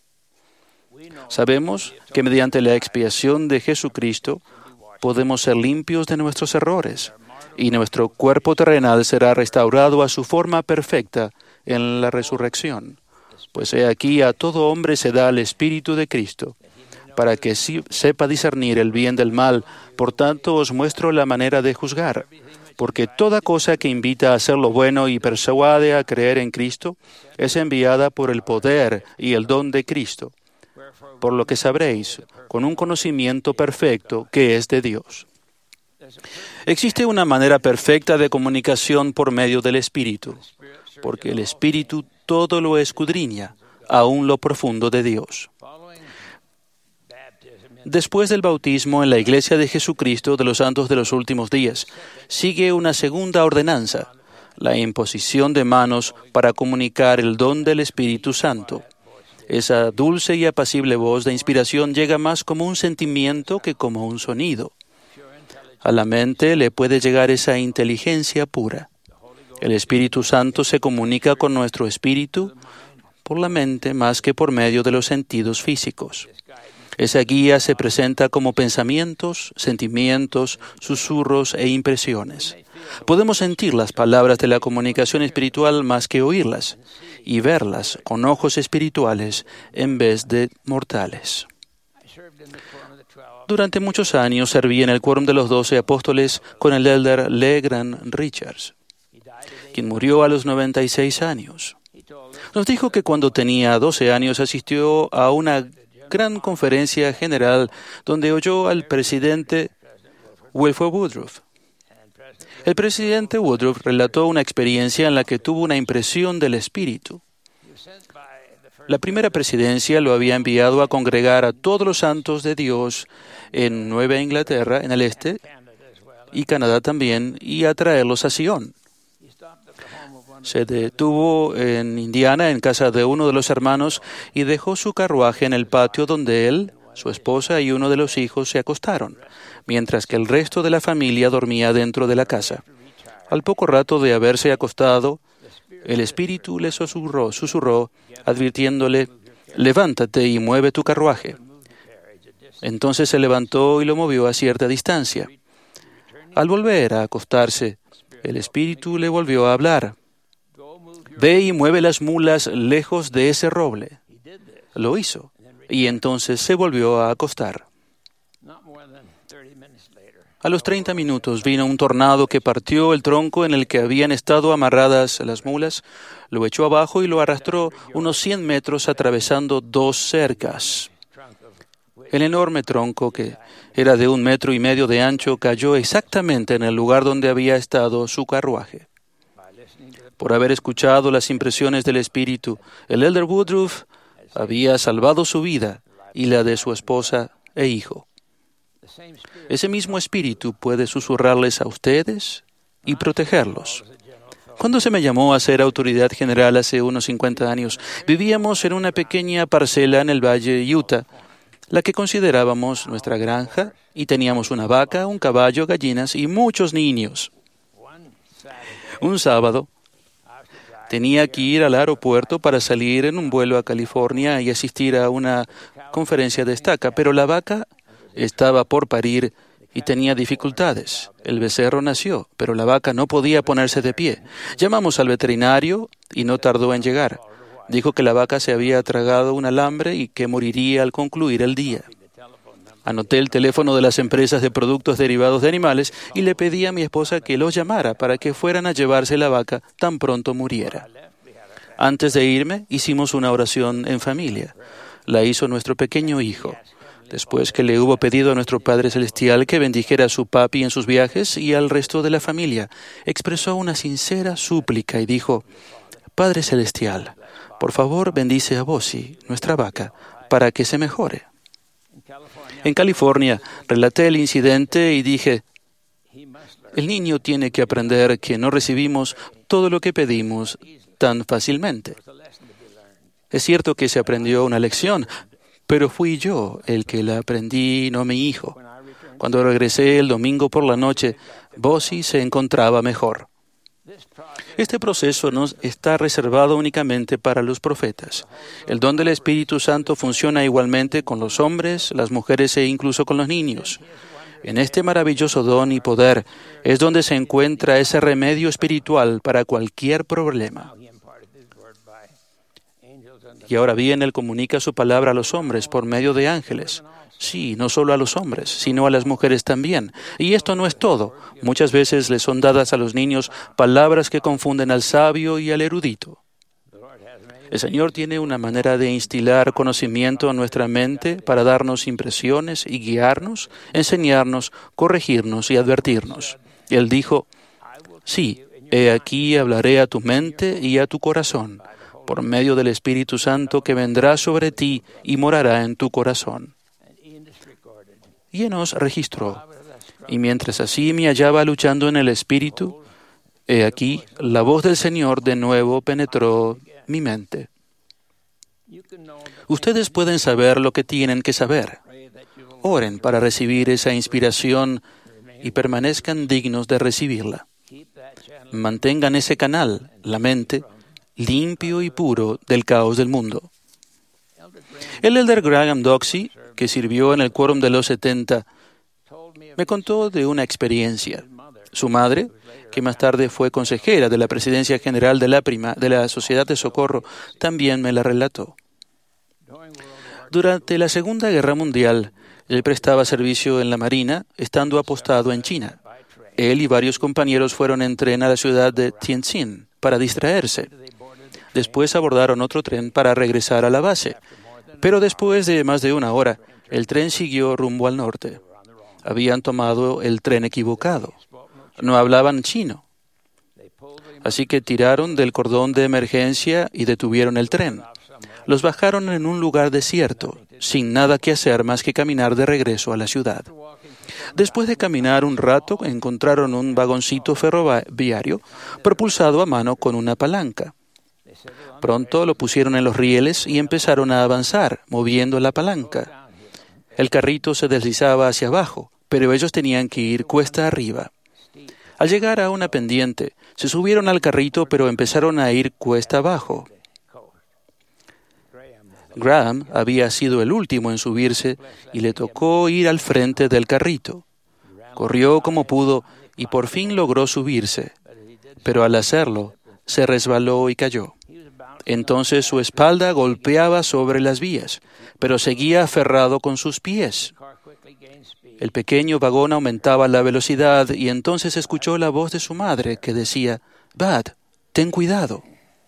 Sabemos que mediante la expiación de Jesucristo podemos ser limpios de nuestros errores y nuestro cuerpo terrenal será restaurado a su forma perfecta en la resurrección. Pues he aquí a todo hombre se da el Espíritu de Cristo, para que sepa discernir el bien del mal. Por tanto, os muestro la manera de juzgar, porque toda cosa que invita a hacer lo bueno y persuade a creer en Cristo es enviada por el poder y el don de Cristo, por lo que sabréis, con un conocimiento perfecto, que es de Dios. Existe una manera perfecta de comunicación por medio del Espíritu, porque el Espíritu todo lo escudriña, aún lo profundo de Dios. Después del bautismo en la Iglesia de Jesucristo de los Santos de los Últimos Días, sigue una segunda ordenanza, la imposición de manos para comunicar el don del Espíritu Santo. Esa dulce y apacible voz de inspiración llega más como un sentimiento que como un sonido. A la mente le puede llegar esa inteligencia pura. El Espíritu Santo se comunica con nuestro espíritu por la mente más que por medio de los sentidos físicos. Esa guía se presenta como pensamientos, sentimientos, susurros e impresiones. Podemos sentir las palabras de la comunicación espiritual más que oírlas y verlas con ojos espirituales en vez de mortales. Durante muchos años serví en el Quórum de los Doce Apóstoles con el elder Legrand Richards, quien murió a los noventa y seis años. Nos dijo que cuando tenía doce años asistió a una gran conferencia general donde oyó al presidente Wilford Woodruff. El presidente Woodruff relató una experiencia en la que tuvo una impresión del Espíritu. La primera presidencia lo había enviado a congregar a todos los santos de Dios en Nueva Inglaterra, en el este, y Canadá también, y a traerlos a Sion. Se detuvo en Indiana, en casa de uno de los hermanos, y dejó su carruaje en el patio donde él, su esposa y uno de los hijos se acostaron, mientras que el resto de la familia dormía dentro de la casa. Al poco rato de haberse acostado, el Espíritu le susurró, susurró, advirtiéndole, levántate y mueve tu carruaje. Entonces se levantó y lo movió a cierta distancia. Al volver a acostarse, el Espíritu le volvió a hablar. Ve y mueve las mulas lejos de ese roble. Lo hizo, y entonces se volvió a acostar. A los treinta minutos vino un tornado que partió el tronco en el que habían estado amarradas las mulas, lo echó abajo y lo arrastró unos cien metros atravesando dos cercas. El enorme tronco, que era de un metro y medio de ancho, cayó exactamente en el lugar donde había estado su carruaje. Por haber escuchado las impresiones del Espíritu, el elder Woodruff había salvado su vida y la de su esposa e hijo. Ese mismo Espíritu puede susurrarles a ustedes y protegerlos. Cuando se me llamó a ser autoridad general hace unos cincuenta años, vivíamos en una pequeña parcela en el valle de Utah, la que considerábamos nuestra granja, y teníamos una vaca, un caballo, gallinas y muchos niños. Un sábado, tenía que ir al aeropuerto para salir en un vuelo a California y asistir a una conferencia de estaca, pero la vaca estaba por parir y tenía dificultades. El becerro nació, pero la vaca no podía ponerse de pie. Llamamos al veterinario y no tardó en llegar. Dijo que la vaca se había tragado un alambre y que moriría al concluir el día. Anoté el teléfono de las empresas de productos derivados de animales y le pedí a mi esposa que los llamara para que fueran a llevarse la vaca tan pronto muriera. Antes de irme, hicimos una oración en familia. La hizo nuestro pequeño hijo, después que le hubo pedido a nuestro Padre Celestial que bendijera a su papi en sus viajes y al resto de la familia. Expresó una sincera súplica y dijo, Padre Celestial, por favor bendice a Bossy, nuestra vaca, para que se mejore. En California, relaté el incidente y dije, el niño tiene que aprender que no recibimos todo lo que pedimos tan fácilmente. Es cierto que se aprendió una lección, pero fui yo el que la aprendí, no mi hijo. Cuando regresé el domingo por la noche, Bossy se encontraba mejor. Este proceso no está reservado únicamente para los profetas. El don del Espíritu Santo funciona igualmente con los hombres, las mujeres e incluso con los niños. En este maravilloso don y poder es donde se encuentra ese remedio espiritual para cualquier problema. Y ahora bien, Él comunica su palabra a los hombres por medio de ángeles. Sí, no solo a los hombres, sino a las mujeres también. Y esto no es todo. Muchas veces les son dadas a los niños palabras que confunden al sabio y al erudito. El Señor tiene una manera de instilar conocimiento en nuestra mente para darnos impresiones y guiarnos, enseñarnos, corregirnos y advertirnos. Él dijo, sí, he aquí hablaré a tu mente y a tu corazón, por medio del Espíritu Santo que vendrá sobre ti y morará en tu corazón. Y Enos registró, y mientras así me hallaba luchando en el Espíritu, he aquí, la voz del Señor de nuevo penetró mi mente. Ustedes pueden saber lo que tienen que saber. Oren para recibir esa inspiración y permanezcan dignos de recibirla. Mantengan ese canal, la mente, limpio y puro del caos del mundo. El elder Graham Doxey, que sirvió en el quórum de los setenta, me contó de una experiencia. Su madre, que más tarde fue consejera de la presidencia general de la, prima, de la Sociedad de Socorro, también me la relató. Durante la Segunda Guerra Mundial, él prestaba servicio en la Marina, estando apostado en China. Él y varios compañeros fueron en tren a la ciudad de Tientsin para distraerse. Después abordaron otro tren para regresar a la base. Pero después de más de una hora, el tren siguió rumbo al norte. Habían tomado el tren equivocado. No hablaban chino. Así que tiraron del cordón de emergencia y detuvieron el tren. Los bajaron en un lugar desierto, sin nada que hacer más que caminar de regreso a la ciudad. Después de caminar un rato, encontraron un vagoncito ferroviario propulsado a mano con una palanca. Pronto lo pusieron en los rieles y empezaron a avanzar, moviendo la palanca. El carrito se deslizaba hacia abajo, pero ellos tenían que ir cuesta arriba. Al llegar a una pendiente, se subieron al carrito, pero empezaron a ir cuesta abajo. Graham había sido el último en subirse y le tocó ir al frente del carrito. Corrió como pudo y por fin logró subirse, pero al hacerlo, se resbaló y cayó. Entonces su espalda golpeaba sobre las vías, pero seguía aferrado con sus pies. El pequeño vagón aumentaba la velocidad y entonces escuchó la voz de su madre que decía, «Bud, ten cuidado».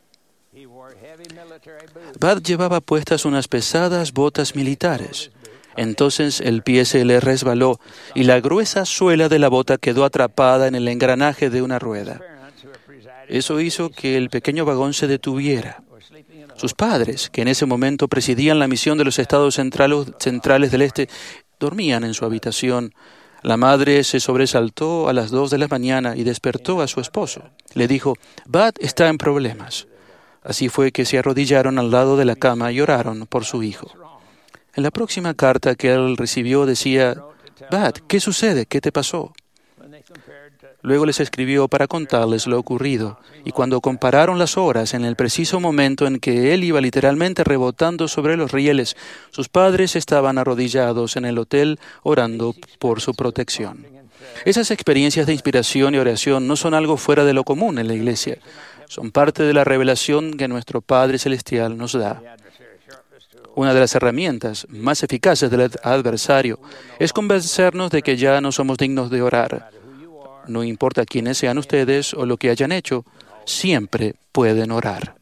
Bud llevaba puestas unas pesadas botas militares. Entonces el pie se le resbaló y la gruesa suela de la bota quedó atrapada en el engranaje de una rueda. Eso hizo que el pequeño vagón se detuviera. Sus padres, que en ese momento presidían la misión de los estados centrales del este, dormían en su habitación. La madre se sobresaltó a las dos de la mañana y despertó a su esposo. Le dijo, «Bud está en problemas». Así fue que se arrodillaron al lado de la cama y oraron por su hijo. En la próxima carta que él recibió decía, «Bud, ¿qué sucede? ¿Qué te pasó?». Luego les escribió para contarles lo ocurrido, y cuando compararon las horas en el preciso momento en que él iba literalmente rebotando sobre los rieles, sus padres estaban arrodillados en el hotel orando por su protección. Esas experiencias de inspiración y oración no son algo fuera de lo común en la iglesia. Son parte de la revelación que nuestro Padre Celestial nos da. Una de las herramientas más eficaces del adversario es convencernos de que ya no somos dignos de orar. No importa quiénes sean ustedes o lo que hayan hecho, siempre pueden orar.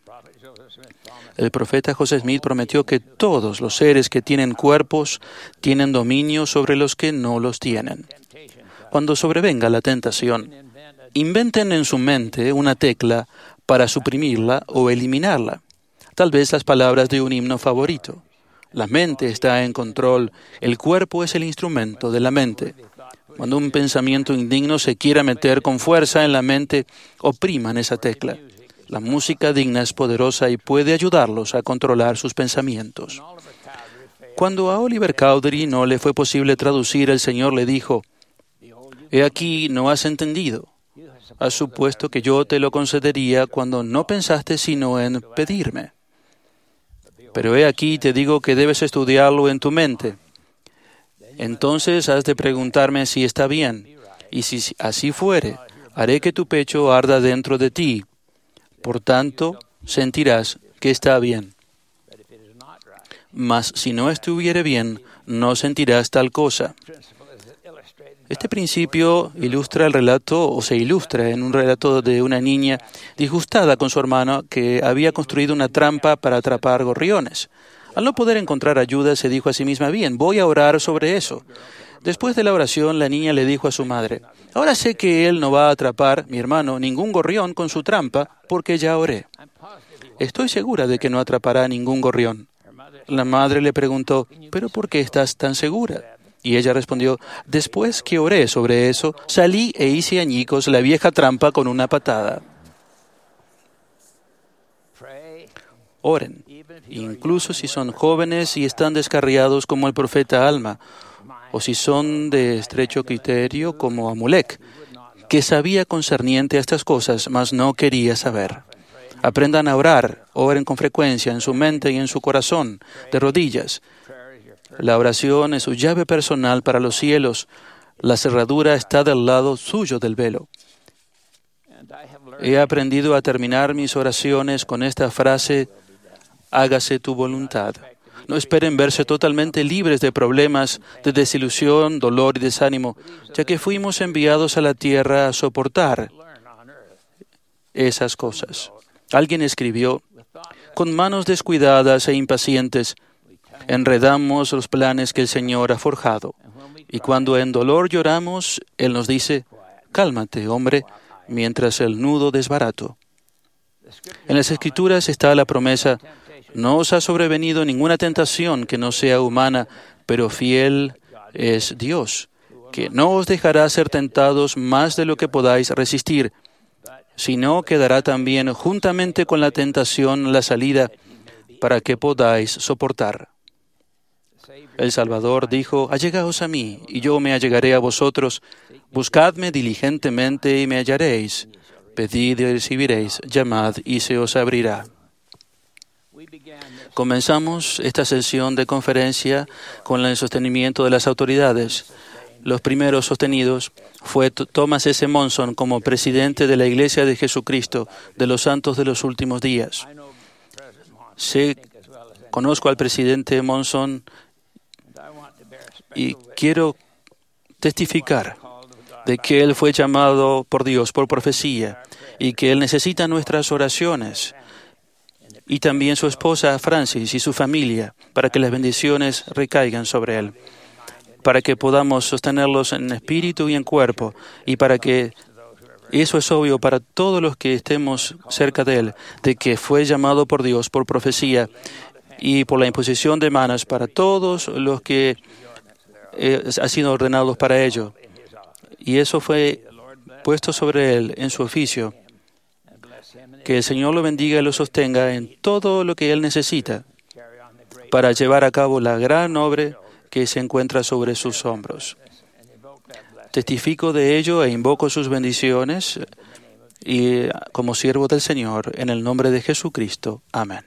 El profeta José Smith prometió que todos los seres que tienen cuerpos tienen dominio sobre los que no los tienen. Cuando sobrevenga la tentación, inventen en su mente una tecla para suprimirla o eliminarla. Tal vez las palabras de un himno favorito. La mente está en control, el cuerpo es el instrumento de la mente. Cuando un pensamiento indigno se quiera meter con fuerza en la mente, opriman esa tecla. La música digna es poderosa y puede ayudarlos a controlar sus pensamientos. Cuando a Oliver Cowdery no le fue posible traducir, el Señor le dijo, «He aquí, no has entendido. Has supuesto que yo te lo concedería cuando no pensaste sino en pedirme. Pero he aquí, te digo que debes estudiarlo en tu mente. Entonces has de preguntarme si está bien, y si así fuere, haré que tu pecho arda dentro de ti. Por tanto, sentirás que está bien. Mas si no estuviere bien, no sentirás tal cosa». Este principio ilustra el relato, o se ilustra en un relato de una niña disgustada con su hermano que había construido una trampa para atrapar gorriones. Al no poder encontrar ayuda, se dijo a sí misma, bien, voy a orar sobre eso. Después de la oración, la niña le dijo a su madre, ahora sé que él no va a atrapar, mi hermano, ningún gorrión con su trampa, porque ya oré. Estoy segura de que no atrapará ningún gorrión. La madre le preguntó, ¿pero por qué estás tan segura? Y ella respondió, después que oré sobre eso, salí e hice añicos la vieja trampa con una patada. Oren, incluso si son jóvenes y están descarriados como el profeta Alma, o si son de estrecho criterio como Amulek, que sabía concerniente a estas cosas, mas no quería saber. Aprendan a orar, oren con frecuencia en su mente y en su corazón, de rodillas. La oración es su llave personal para los cielos. La cerradura está del lado suyo del velo. He aprendido a terminar mis oraciones con esta frase, hágase tu voluntad. No esperen verse totalmente libres de problemas, de desilusión, dolor y desánimo, ya que fuimos enviados a la tierra a soportar esas cosas. Alguien escribió, Con manos descuidadas e impacientes, enredamos los planes que el Señor ha forjado. Y cuando en dolor lloramos, Él nos dice, cálmate, hombre, mientras el nudo desbarato. En las Escrituras está la promesa, no os ha sobrevenido ninguna tentación que no sea humana, pero fiel es Dios, que no os dejará ser tentados más de lo que podáis resistir, sino que dará también juntamente con la tentación la salida para que podáis soportar. El Salvador dijo, allegaos a mí, y yo me allegaré a vosotros. Buscadme diligentemente y me hallaréis. Pedid y recibiréis, llamad y se os abrirá. Comenzamos esta sesión de conferencia con el sostenimiento de las autoridades. Los primeros sostenidos fue Thomas S. Monson como presidente de la Iglesia de Jesucristo de los Santos de los Últimos Días. Sí, conozco al presidente Monson y quiero testificar de que él fue llamado por Dios por profecía y que él necesita nuestras oraciones, y también su esposa Francis y su familia, para que las bendiciones recaigan sobre él, para que podamos sostenerlos en espíritu y en cuerpo, y para que, eso es obvio para todos los que estemos cerca de él, de que fue llamado por Dios por profecía y por la imposición de manos para todos los que eh, han sido ordenados para ello. Y eso fue puesto sobre él en su oficio. Que el Señor lo bendiga y lo sostenga en todo lo que él necesita para llevar a cabo la gran obra que se encuentra sobre sus hombros. Testifico de ello e invoco sus bendiciones y como siervo del Señor, en el nombre de Jesucristo. Amén.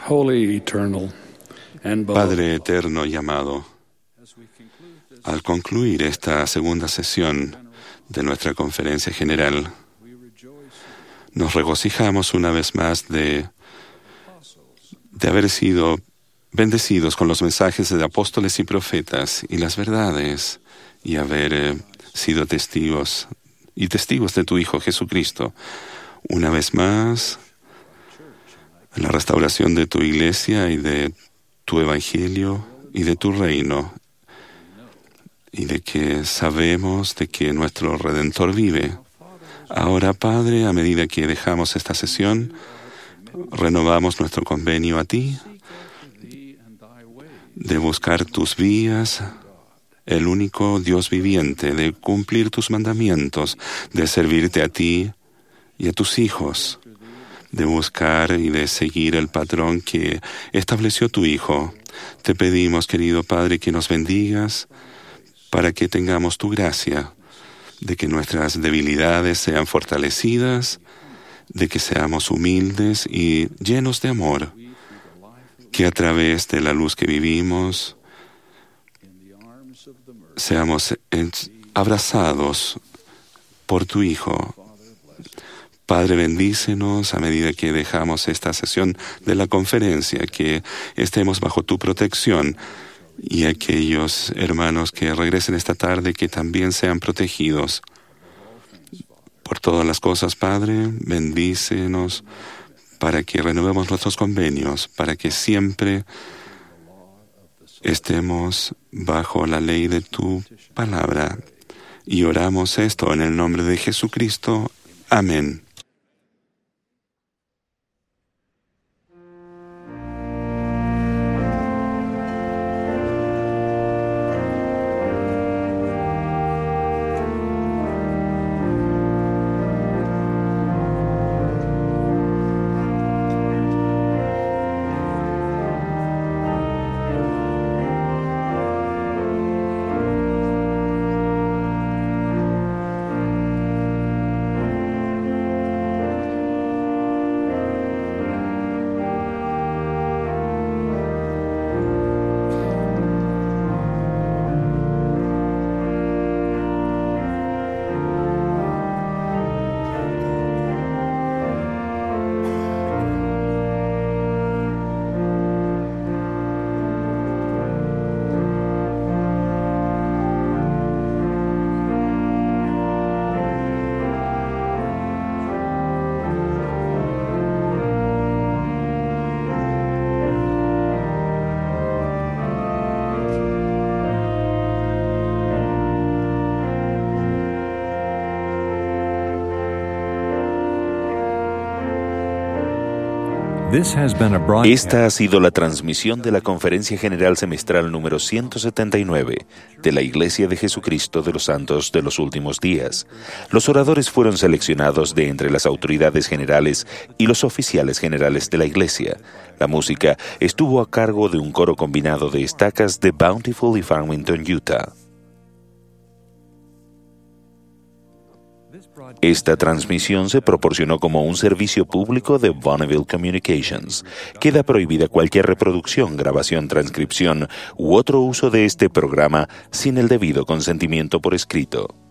Padre eterno y amado, al concluir esta segunda sesión de nuestra conferencia general, nos regocijamos una vez más de, de haber sido bendecidos con los mensajes de apóstoles y profetas y las verdades, y haber eh, sido testigos y testigos de tu Hijo Jesucristo. Una vez más, en la restauración de tu iglesia y de tu evangelio y de tu reino, y de que sabemos de que nuestro Redentor vive. Ahora, Padre, a medida que dejamos esta sesión, renovamos nuestro convenio a ti de buscar tus vías, el único Dios viviente, de cumplir tus mandamientos, de servirte a ti y a tus hijos, de buscar y de seguir el patrón que estableció tu Hijo. Te pedimos, querido Padre, que nos bendigas para que tengamos tu gracia, de que nuestras debilidades sean fortalecidas, de que seamos humildes y llenos de amor, que a través de la luz que vivimos seamos abrazados por tu Hijo. Padre, bendícenos a medida que dejamos esta sesión de la conferencia, que estemos bajo tu protección, y aquellos hermanos que regresen esta tarde, que también sean protegidos. Por todas las cosas, Padre, bendícenos para que renovemos nuestros convenios, para que siempre estemos bajo la ley de tu palabra. Y oramos esto en el nombre de Jesucristo. Amén. Esta ha sido la transmisión de la Conferencia General Semestral número ciento setenta y nueve de la Iglesia de Jesucristo de los Santos de los Últimos Días. Los oradores fueron seleccionados de entre las autoridades generales y los oficiales generales de la Iglesia. La música estuvo a cargo de un coro combinado de estacas de Bountiful y Farmington, Utah. Esta transmisión se proporcionó como un servicio público de Bonneville Communications. Queda prohibida cualquier reproducción, grabación, transcripción u otro uso de este programa sin el debido consentimiento por escrito.